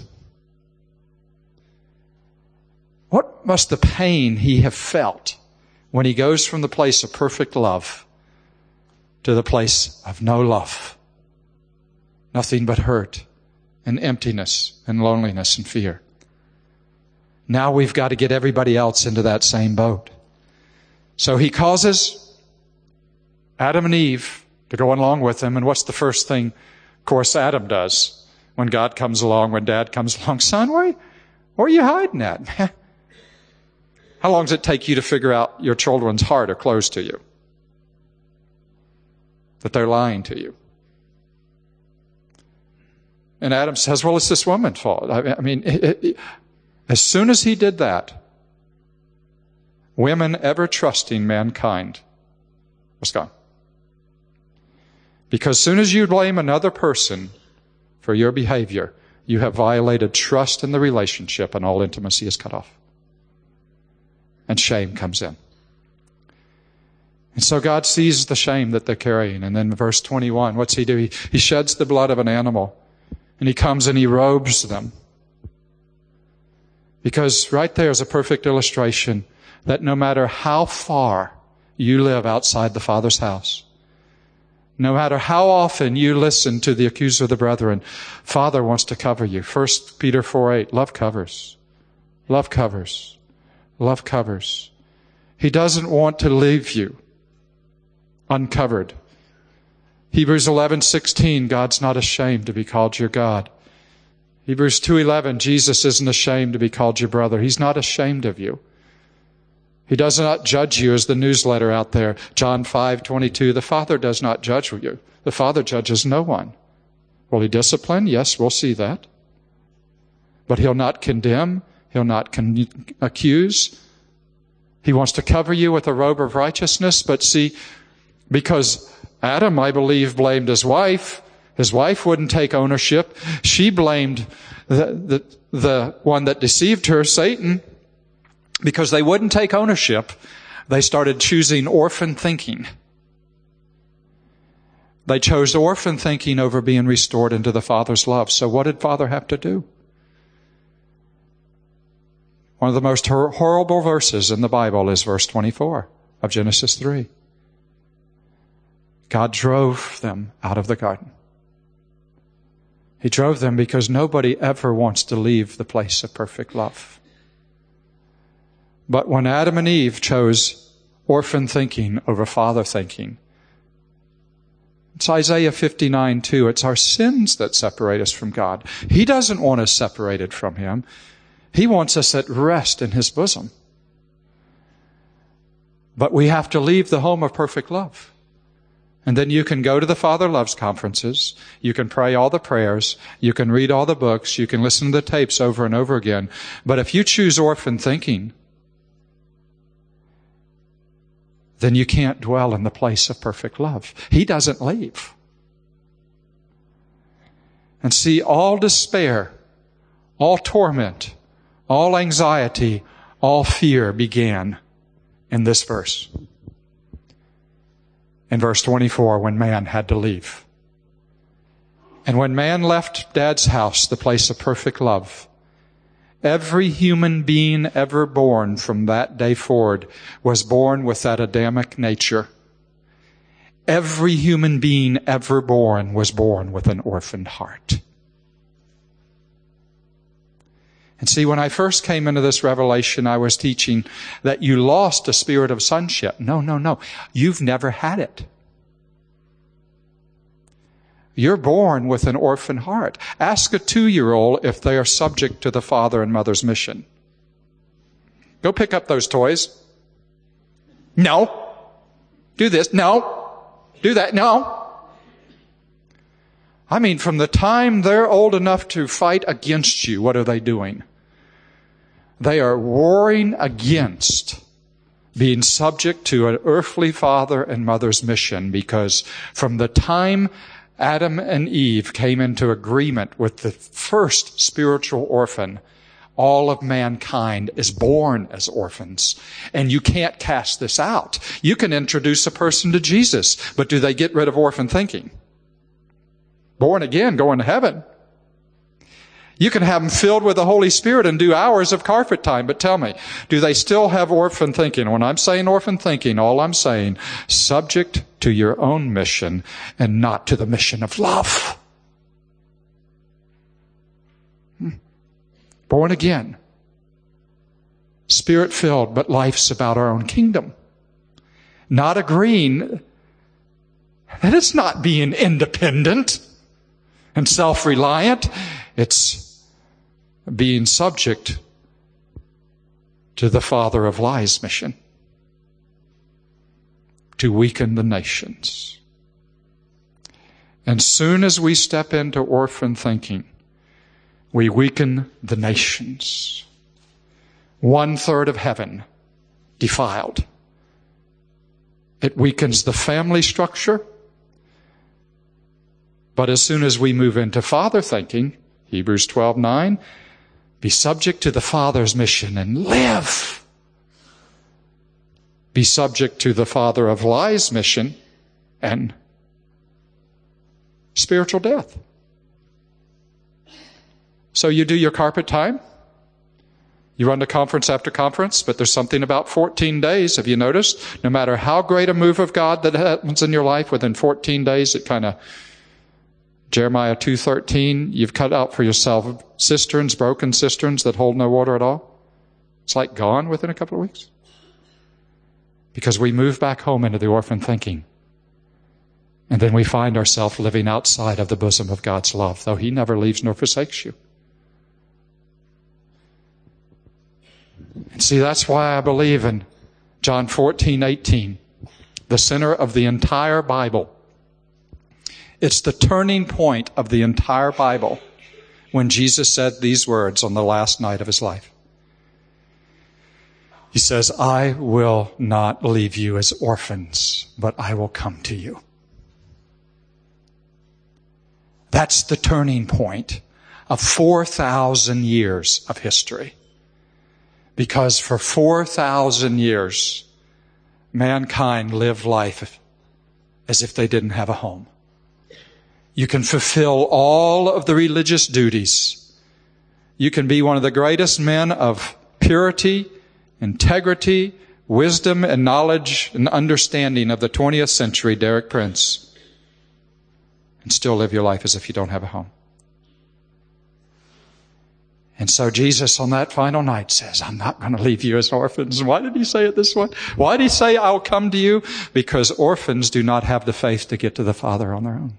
What must the pain he have felt when he goes from the place of perfect love to the place of no love? Nothing but hurt and emptiness and loneliness and fear. Now we've got to get everybody else into that same boat. So he causes Adam and Eve to go along with him. And what's the first thing, of course, Adam does when God comes along, when Dad comes along? Son, where are you hiding at? How long does it take you to figure out your children's heart are closed to you? That they're lying to you? And Adam says, well, it's this woman's fault. I mean, as soon as he did that, women ever trusting mankind was gone. Because as soon as you blame another person for your behavior, you have violated trust in the relationship and all intimacy is cut off. And shame comes in. And so God sees the shame that they're carrying. And then verse 21, what's he do? He sheds the blood of an animal. And he comes and he robes them. Because right there is a perfect illustration that no matter how far you live outside the Father's house, no matter how often you listen to the accuser of the brethren, Father wants to cover you. 1 Peter 4:8, love covers. Love covers. Love covers. He doesn't want to leave you uncovered. Hebrews 11:16, God's not ashamed to be called your God. Hebrews 2:11, Jesus isn't ashamed to be called your brother. He's not ashamed of you. He does not judge you as the newsletter out there. John 5:22, the Father does not judge you. The Father judges no one. Will he discipline? Yes, we'll see that. But he'll not condemn. He'll not accuse. He wants to cover you with a robe of righteousness. But see, because Adam, I believe, blamed his wife. His wife wouldn't take ownership. She blamed the one that deceived her, Satan. Because they wouldn't take ownership, they started choosing orphan thinking. They chose orphan thinking over being restored into the Father's love. So what did Father have to do? One of the most horrible verses in the Bible is verse 24 of Genesis 3. God drove them out of the garden. He drove them because nobody ever wants to leave the place of perfect love. But when Adam and Eve chose orphan thinking over father thinking, it's Isaiah 59:2. It's our sins that separate us from God. He doesn't want us separated from Him. He wants us at rest in His bosom. But we have to leave the home of perfect love. And then you can go to the Father Loves conferences. You can pray all the prayers. You can read all the books. You can listen to the tapes over and over again. But if you choose orphan thinking, then you can't dwell in the place of perfect love. He doesn't leave. And see, all despair, all torment, all anxiety, all fear began in this verse. In verse 24, when man had to leave. And when man left Dad's house, the place of perfect love, every human being ever born from that day forward was born with that Adamic nature. Every human being ever born was born with an orphaned heart. And see, when I first came into this revelation, I was teaching that you lost a spirit of sonship. No. You've never had it. You're born with an orphan heart. Ask a 2-year-old if they are subject to the father and mother's mission. Go pick up those toys. No. Do this. No. Do that. No. I mean, from the time they're old enough to fight against you, what are they doing? They are warring against being subject to an earthly father and mother's mission, because from the time Adam and Eve came into agreement with the first spiritual orphan, all of mankind is born as orphans. And you can't cast this out. You can introduce a person to Jesus, but do they get rid of orphan thinking? Born again, going to heaven. You can have them filled with the Holy Spirit and do hours of carpet time, but tell me, do they still have orphan thinking? When I'm saying orphan thinking, all I'm saying, subject to your own mission and not to the mission of love. born again, Spirit-filled, but life's about our own kingdom. Not agreeing that it's not being independent and self-reliant. It's being subject to the father of lies mission, to weaken the nations. And soon as we step into orphan thinking, we weaken the nations. 1/3 of heaven defiled. It weakens the family structure. But as soon as we move into father thinking, Hebrews 12:9, be subject to the Father's mission and live. Be subject to the father of lies mission and spiritual death. So you do your carpet time. You run to conference after conference, but there's something about 14 days. Have you noticed? No matter how great a move of God that happens in your life, within 14 days it kind of, Jeremiah 2:13, you've cut out for yourself cisterns, broken cisterns that hold no water at all. It's like gone within a couple of weeks. Because we move back home into the orphan thinking. And then we find ourselves living outside of the bosom of God's love, though He never leaves nor forsakes you. And see, that's why I believe in John 14:18, the center of the entire Bible. It's the turning point of the entire Bible when Jesus said these words on the last night of His life. He says, I will not leave you as orphans, but I will come to you. That's the turning point of 4,000 years of history. Because for 4,000 years, mankind lived life as if they didn't have a home. You can fulfill all of the religious duties. You can be one of the greatest men of purity, integrity, wisdom, and knowledge and understanding of the 20th century, Derek Prince, and still live your life as if you don't have a home. And so Jesus on that final night says, I'm not going to leave you as orphans. Why did He say it this way? Why did He say, I'll come to you? Because orphans do not have the faith to get to the Father on their own.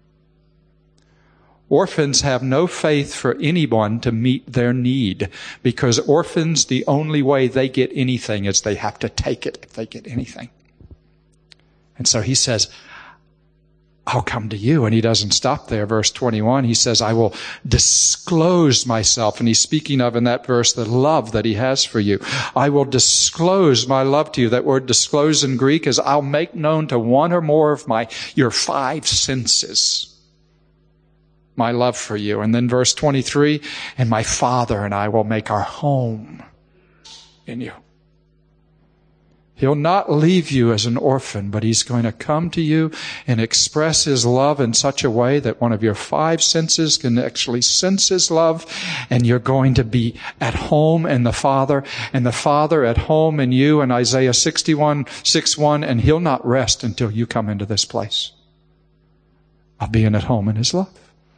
Orphans have no faith for anyone to meet their need, because orphans, the only way they get anything is they have to take it if they get anything. And so He says, I'll come to you. And He doesn't stop there. Verse 21, He says, I will disclose myself. And He's speaking of in that verse the love that He has for you. I will disclose my love to you. That word disclose in Greek is I'll make known to one or more of your 5 senses my love for you. And then verse 23, and my Father and I will make our home in you. He'll not leave you as an orphan, but He's going to come to you and express His love in such a way that one of your 5 senses can actually sense His love, and you're going to be at home in the Father, and the Father at home in you, in Isaiah 61:6-1, and He'll not rest until you come into this place of being at home in His love.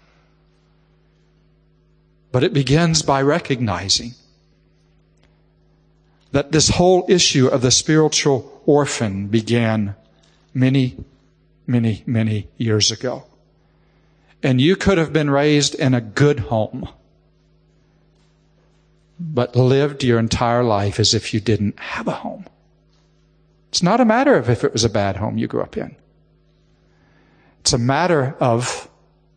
But it begins by recognizing that this whole issue of the spiritual orphan began many, many, many years ago. And you could have been raised in a good home, but lived your entire life as if you didn't have a home. It's not a matter of if it was a bad home you grew up in. It's a matter of,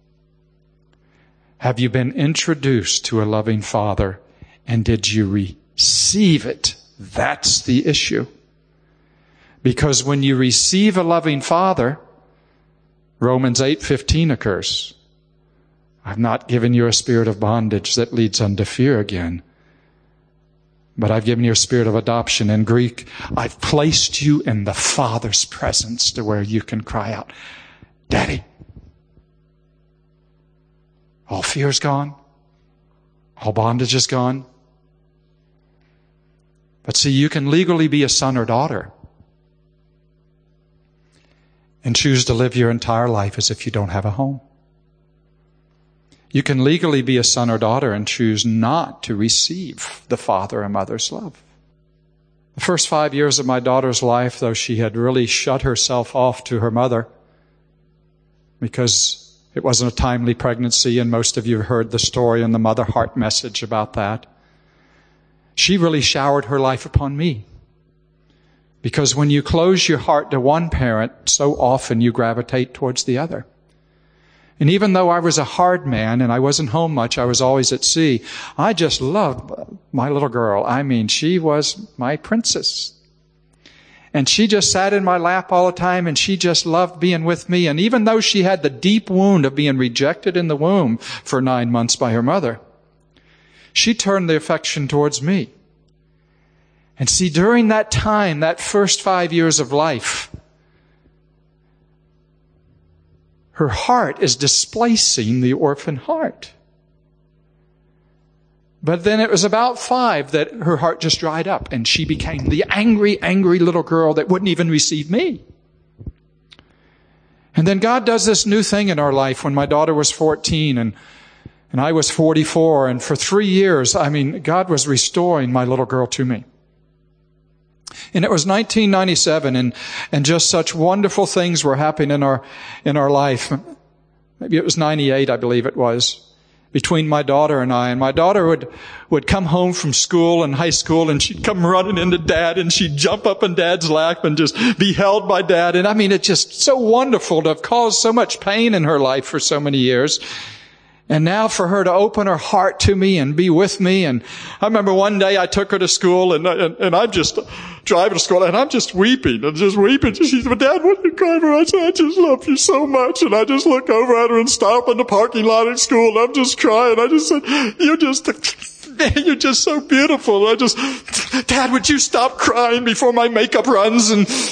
have you been introduced to a loving Father, and did you receive it? That's the issue. Because when you receive a loving Father, Romans 8:15 occurs. I've not given you a spirit of bondage that leads unto fear again, but I've given you a spirit of adoption. In Greek, I've placed you in the Father's presence to where you can cry out, Daddy. All fear is gone. All bondage is gone. But see, you can legally be a son or daughter and choose to live your entire life as if you don't have a home. You can legally be a son or daughter and choose not to receive the father or mother's love. The first 5 years of my daughter's life, though she had really shut herself off to her mother because it wasn't a timely pregnancy, and most of you heard the story and the mother heart message about that, she really showered her life upon me. Because when you close your heart to one parent, so often you gravitate towards the other. And even though I was a hard man and I wasn't home much, I was always at sea, I just loved my little girl. I mean, she was my princess. And she just sat in my lap all the time, and she just loved being with me. And even though she had the deep wound of being rejected in the womb for 9 months by her mother, she turned the affection towards me. And see, during that time, that first 5 years of life, her heart is displacing the orphan heart. But then it was about 5 that her heart just dried up, and she became the angry, angry little girl that wouldn't even receive me. And then God does this new thing in our life when my daughter was 14 and I was 44. And for 3 years, God was restoring my little girl to me. And it was 1997, and just such wonderful things were happening in our life. Maybe it was 98, I believe it was, between my daughter and I. And my daughter would come home from school and high school, and she'd come running into Dad, and she'd jump up in Dad's lap and just be held by Dad. And it's just so wonderful to have caused so much pain in her life for so many years. And now for her to open her heart to me and be with me. And I remember one day I took her to school, and I'm just driving to school, and I'm just weeping. She said, "Dad, what are you crying for?" I said, "I just love you so much." And I just look over at her and stop in the parking lot at school, and I'm just crying. I just said, you're just so beautiful. "Dad, would you stop crying before my makeup runs?"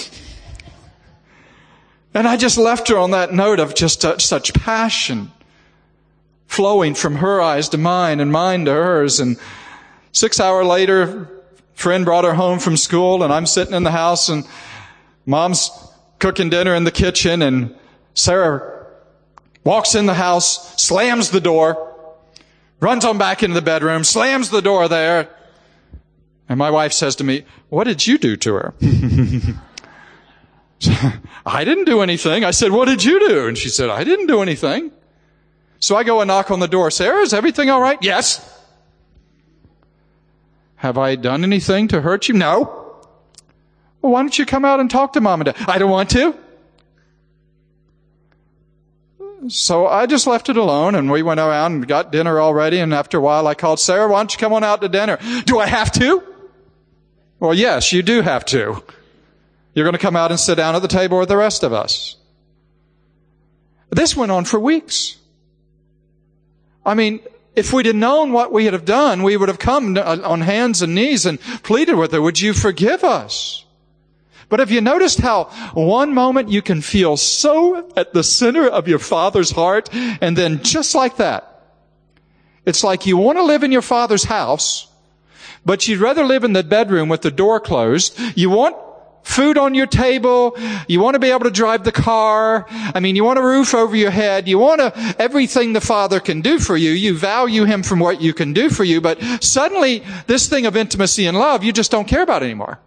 And I just left her on that note of just such passion flowing from her eyes to mine and mine to hers. And 6 hours later, friend brought her home from school, and I'm sitting in the house, and Mom's cooking dinner in the kitchen, and Sarah walks in the house, slams the door, runs on back into the bedroom, slams the door there. And my wife says to me, "What did you do to her?" "I didn't do anything." I said, "What did you do?" And she said, "I didn't do anything." So I go and knock on the door. "Sarah, is everything all right?" "Yes." "Have I done anything to hurt you?" "No." "Well, why don't you come out and talk to Mom and Dad?" "I don't want to." So I just left it alone, and we went around and got dinner all ready. And after a while, I called, "Sarah, why don't you come on out to dinner?" "Do I have to?" "Well, yes, you do have to. You're going to come out and sit down at the table with the rest of us." This went on for weeks. If we'd have known what we had done, we would have come on hands and knees and pleaded with her, "Would you forgive us?" But have you noticed how one moment you can feel so at the center of your Father's heart, and then just like that, it's like you want to live in your Father's house, but you'd rather live in the bedroom with the door closed. You want food on your table. You want to be able to drive the car. You want a roof over your head. You want everything the Father can do for you. You value Him from what you can do for you. But suddenly, this thing of intimacy and love, you just don't care about anymore.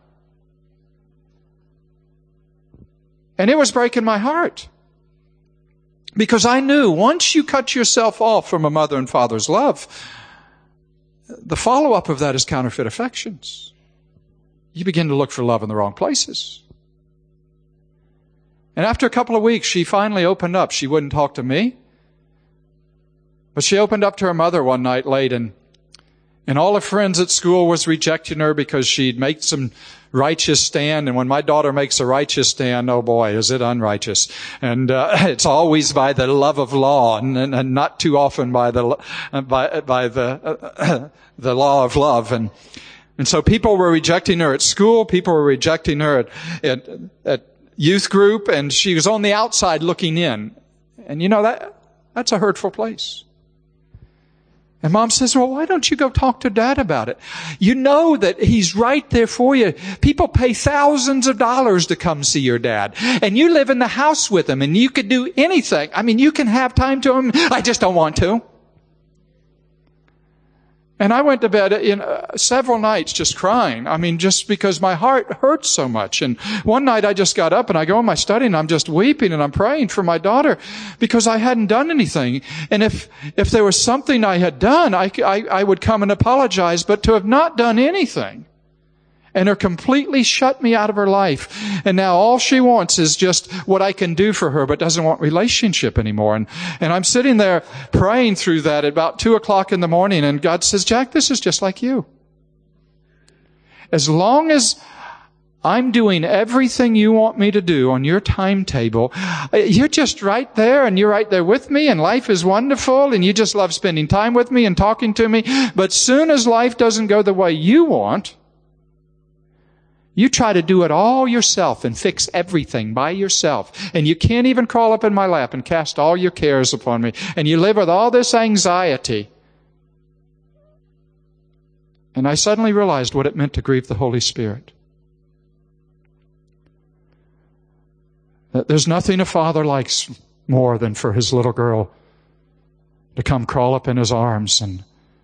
And it was breaking my heart. Because I knew once you cut yourself off from a mother and father's love, the follow-up of that is counterfeit affections. You begin to look for love in the wrong places. And after a couple of weeks, she finally opened up. She wouldn't talk to me, but she opened up to her mother one night late, and all her friends at school was rejecting her because she'd made some righteous stand. And when my daughter makes a righteous stand, oh boy, is it unrighteous. And it's always by the love of law, and not too often by the law of love. And so people were rejecting her at school. People were rejecting her at youth group. And she was on the outside looking in. And that's a hurtful place. And Mom says, "Well, why don't you go talk to Dad about it? You know that He's right there for you. People pay thousands of dollars to come see your dad. And you live in the house with him, and you could do anything. You can have time to him." "I just don't want to." And I went to bed in several nights just crying. I mean, just because my heart hurts so much. And one night I just got up and I go in my study and I'm just weeping and I'm praying for my daughter because I hadn't done anything. And if there was something I had done, I would come and apologize, but to have not done anything and her completely shut me out of her life. And now all she wants is just what I can do for her, but doesn't want relationship anymore. And I'm sitting there praying through that at about 2:00 in the morning. And God says, Jack, this is just like you. As long as I'm doing everything you want me to do on your timetable, you're just right there and you're right there with me and life is wonderful and you just love spending time with me and talking to me. But soon as life doesn't go the way you want, you try to do it all yourself and fix everything by yourself. And you can't even crawl up in my lap and cast all your cares upon me. And you live with all this anxiety. And I suddenly realized what it meant to grieve the Holy Spirit. That there's nothing a father likes more than for his little girl to come crawl up in his arms and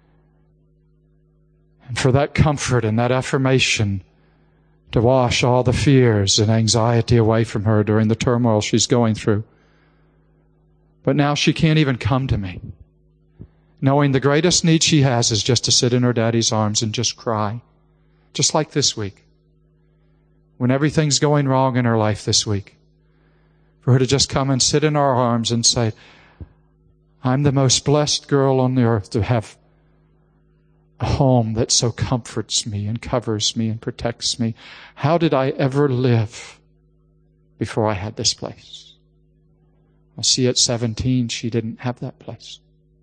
for that comfort and that affirmation to wash all the fears and anxiety away from her during the turmoil she's going through. But now she can't even come to me, knowing the greatest need she has is just to sit in her daddy's arms and just cry. Just like this week, when everything's going wrong in her life this week. For her to just come and sit in our arms and say, I'm the most blessed girl on the earth to have a home that so comforts me and covers me and protects me. How did I ever live before I had this place? I see at 17, she didn't have that place.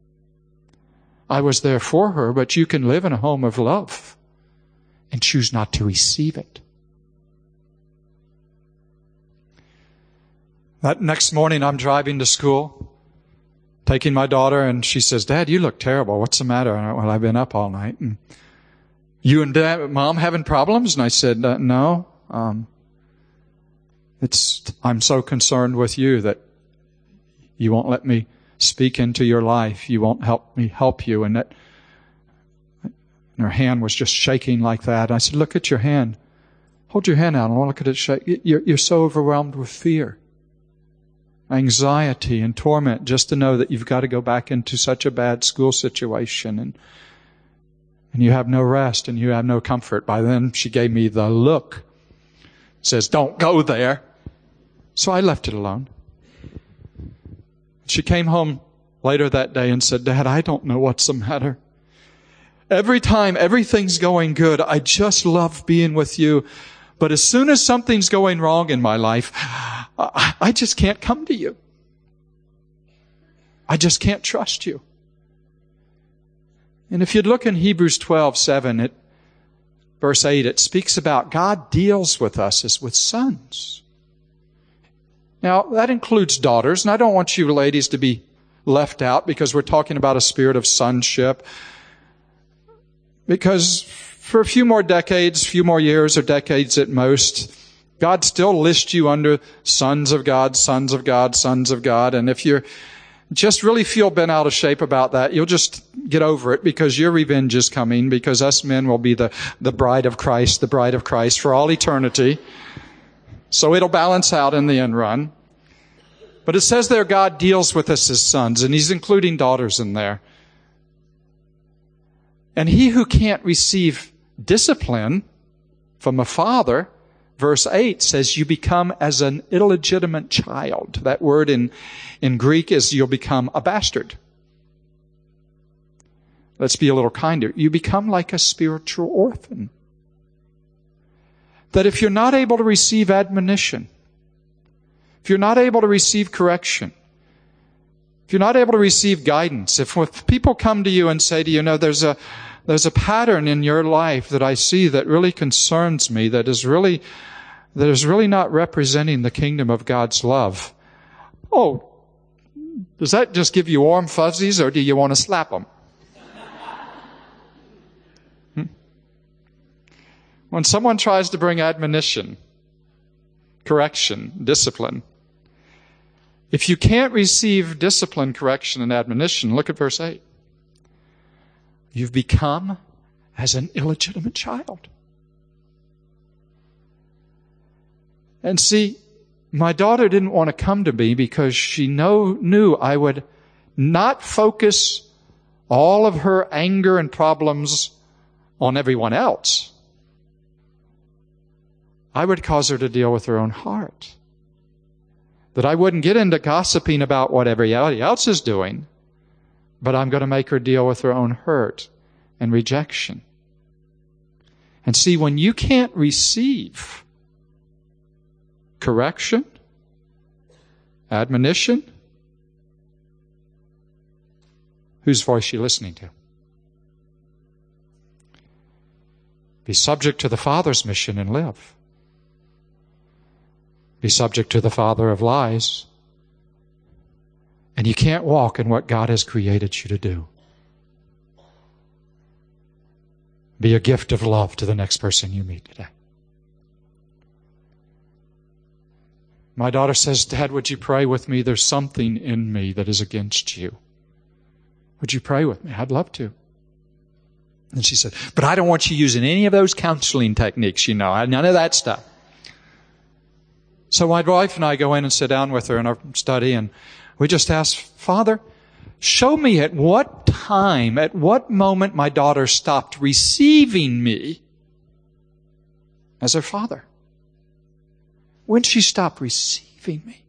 I was there for her, but you can live in a home of love and choose not to receive it. That next morning, I'm driving to school, taking my daughter, and she says, Dad, you look terrible. What's the matter? And I went, well, I've been up all night. And you and Mom having problems? And I said, no. I'm so concerned with you that you won't let me speak into your life. You won't help me help you. And her hand was just shaking like that. And I said, look at your hand. Hold your hand out. I want to look at it shake. You're so overwhelmed with fear, anxiety and torment just to know that you've got to go back into such a bad school situation and you have no rest and you have no comfort. By then she gave me the look. Says, don't go there. So I left it alone. She came home later that day and said, Dad, I don't know what's the matter. Every time everything's going good, I just love being with you. But as soon as something's going wrong in my life, I just can't come to you. I just can't trust you. And if you'd look in Hebrews 12:7, at verse 8, it speaks about God deals with us as with sons. Now, that includes daughters, and I don't want you ladies to be left out because we're talking about a spirit of sonship. Because for a few more decades, few more years or decades at most, God still lists you under sons of God, sons of God, sons of God. And if you just really feel bent out of shape about that, you'll just get over it because your revenge is coming, because us men will be the bride of Christ for all eternity. So it'll balance out in the end run. But it says there God deals with us as sons, and He's including daughters in there. And he who can't receive discipline from a father, verse 8 says you become as an illegitimate child. That word in Greek is you'll become a bastard. Let's be a little kinder. You become like a spiritual orphan. That if you're not able to receive admonition, if you're not able to receive correction, if you're not able to receive guidance, if people come to you and say to you, no, there's a pattern in your life that I see that really concerns me, that is really not representing the kingdom of God's love. Oh, does that just give you warm fuzzies, or do you want to slap them? When someone tries to bring admonition, correction, discipline, if you can't receive discipline, correction, and admonition, look at verse 8. You've become as an illegitimate child. And see, my daughter didn't want to come to me because she knew I would not focus all of her anger and problems on everyone else. I would cause her to deal with her own heart. That I wouldn't get into gossiping about what everybody else is doing, but I'm going to make her deal with her own hurt and rejection. And see, when you can't receive correction, admonition, whose voice are you listening to? Be subject to the Father's mission and live. Be subject to the father of lies. And you can't walk in what God has created you to do. Be a gift of love to the next person you meet today. My daughter says, Dad, would you pray with me? There's something in me that is against you. Would you pray with me? I'd love to. And she said, but I don't want you using any of those counseling techniques, none of that stuff. So my wife and I go in and sit down with her in our study, and we just ask, Father, show me at what time, at what moment my daughter stopped receiving me as her father. When she stopped receiving me.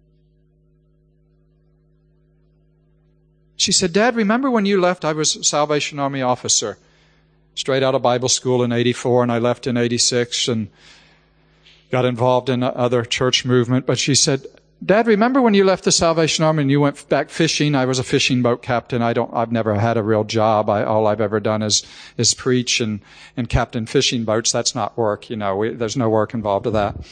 She said, Dad, remember when you left? I was a Salvation Army officer, straight out of Bible school in 84, and I left in 86 and got involved in other church movement. But she said, Dad, remember when you left the Salvation Army and you went back fishing? I was a fishing boat captain. I've never had a real job. All I've ever done is preach and captain fishing boats. That's not work, there's no work involved with that.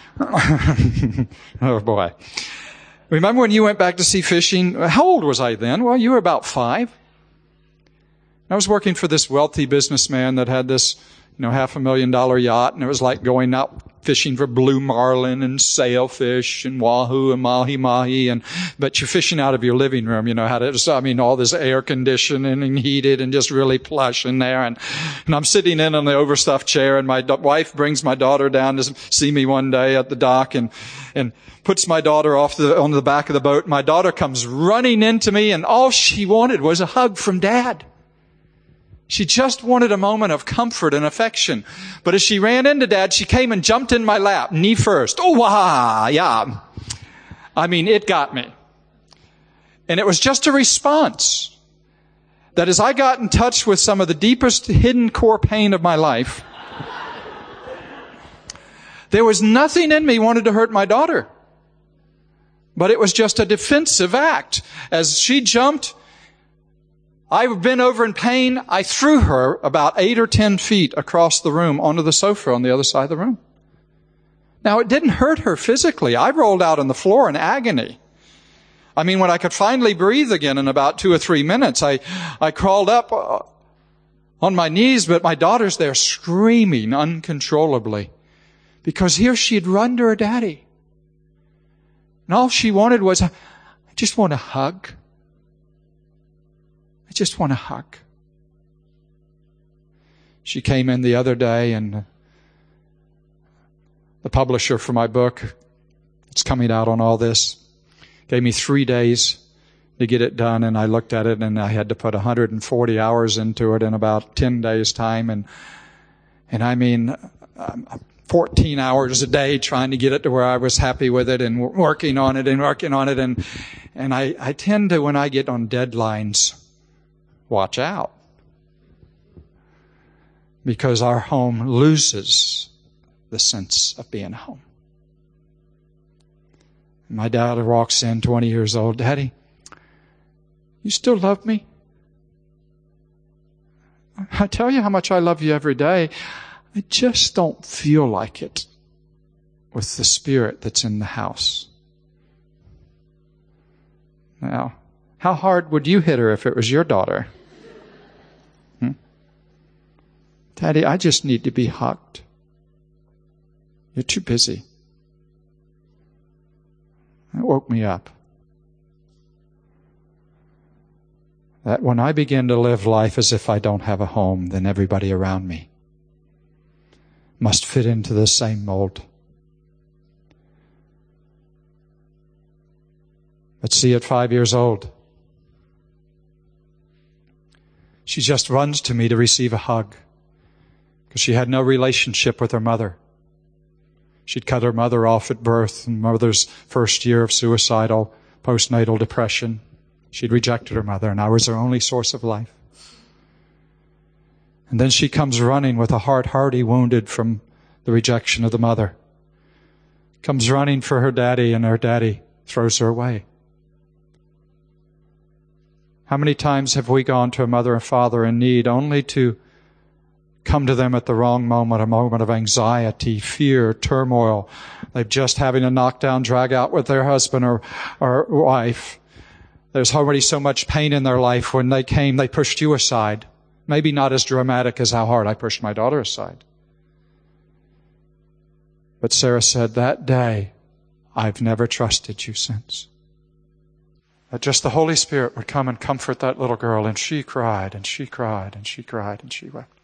Oh boy. Remember when you went back to sea fishing? How old was I then? Well, you were about 5. I was working for this wealthy businessman that had this, $500,000 yacht, and it was like going out fishing for blue marlin and sailfish and wahoo and mahi-mahi, but you're fishing out of your living room, all this air conditioning and heated and just really plush in there, and I'm sitting in on the overstuffed chair, and my wife brings my daughter down to see me one day at the dock and puts my daughter on the back of the boat. My daughter comes running into me, and all she wanted was a hug from Dad. She just wanted a moment of comfort and affection. But as she ran into Dad, she came and jumped in my lap, knee first. Oh, wow, yeah. It got me. And it was just a response that as I got in touch with some of the deepest hidden core pain of my life, there was nothing in me wanted to hurt my daughter. But it was just a defensive act. As she jumped, I've been over in pain. I threw her about 8 or 10 feet across the room onto the sofa on the other side of the room. Now, it didn't hurt her physically. I rolled out on the floor in agony. When I could finally breathe again in about 2 or 3 minutes, I crawled up on my knees, but my daughter's there screaming uncontrollably because here she had run to her daddy. And all she wanted was, I just want a hug. I just want a hug. She came in the other day, and the publisher for my book, it's coming out on all this, gave me 3 days to get it done, and I looked at it, and I had to put 140 hours into it in about 10 days' time, and 14 hours a day trying to get it to where I was happy with it and working on it. And I tend to, when I get on deadlines, watch out. Because our home loses the sense of being home. My daughter walks in, 20 years old. Daddy, you still love me? I tell you how much I love you every day. I just don't feel like it with the spirit that's in the house. Now, how hard would you hit her if it was your daughter? Daddy, I just need to be hugged. You're too busy. It woke me up. that when I begin to live life as if I don't have a home, then everybody around me must fit into the same mold. But see, at 5 years old, she just runs to me to receive a hug because she had no relationship with her mother. She'd cut her mother off at birth, and mother's first year of suicidal postnatal depression. She'd rejected her mother, and I was her only source of life. And then she comes running with a heart already wounded from the rejection of the mother. Comes running for her daddy, and her daddy throws her away. How many times have we gone to a mother and father in need only to come to them at the wrong moment, a moment of anxiety, fear, turmoil. They're just having a knockdown, drag out with their husband or wife. There's already so much pain in their life. When they came, they pushed you aside. Maybe not as dramatic as how hard I pushed my daughter aside. But Sarah said, that day, I've never trusted you since. That just the Holy Spirit would come and comfort that little girl, and she cried, and she cried, and she cried, and she wept.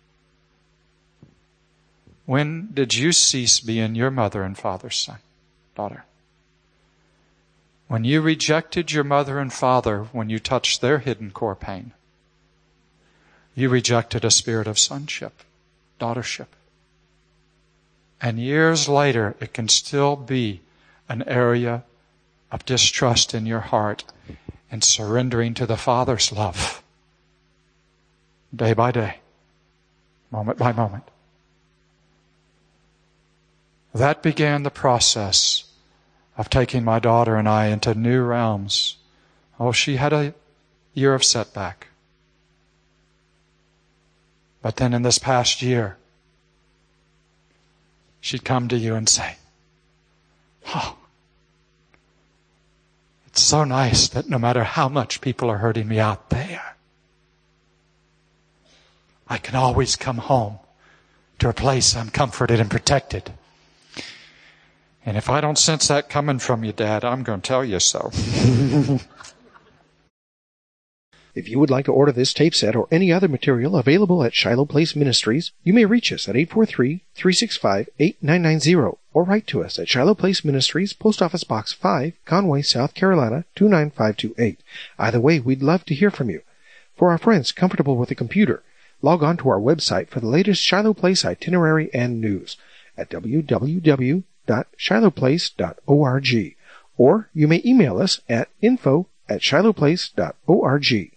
When did you cease being your mother and father's son, daughter? When you rejected your mother and father, when you touched their hidden core pain, you rejected a spirit of sonship, daughtership. And years later, it can still be an area of distrust in your heart and surrendering to the Father's love, day by day, moment by moment. That began the process of taking my daughter and I into new realms. Oh, she had a year of setback. But then in this past year, she'd come to you and say, oh, it's so nice that no matter how much people are hurting me out there, I can always come home to a place I'm comforted and protected. And if I don't sense that coming from you, Dad, I'm going to tell you so. If you would like to order this tape set or any other material available at Shiloh Place Ministries, you may reach us at 843-365-8990 or write to us at Shiloh Place Ministries, Post Office Box 5, Conway, South Carolina, 29528. Either way, we'd love to hear from you. For our friends comfortable with a computer, log on to our website for the latest Shiloh Place itinerary and news at www.shilohplace.org, or you may email us at info@shilohplace.org.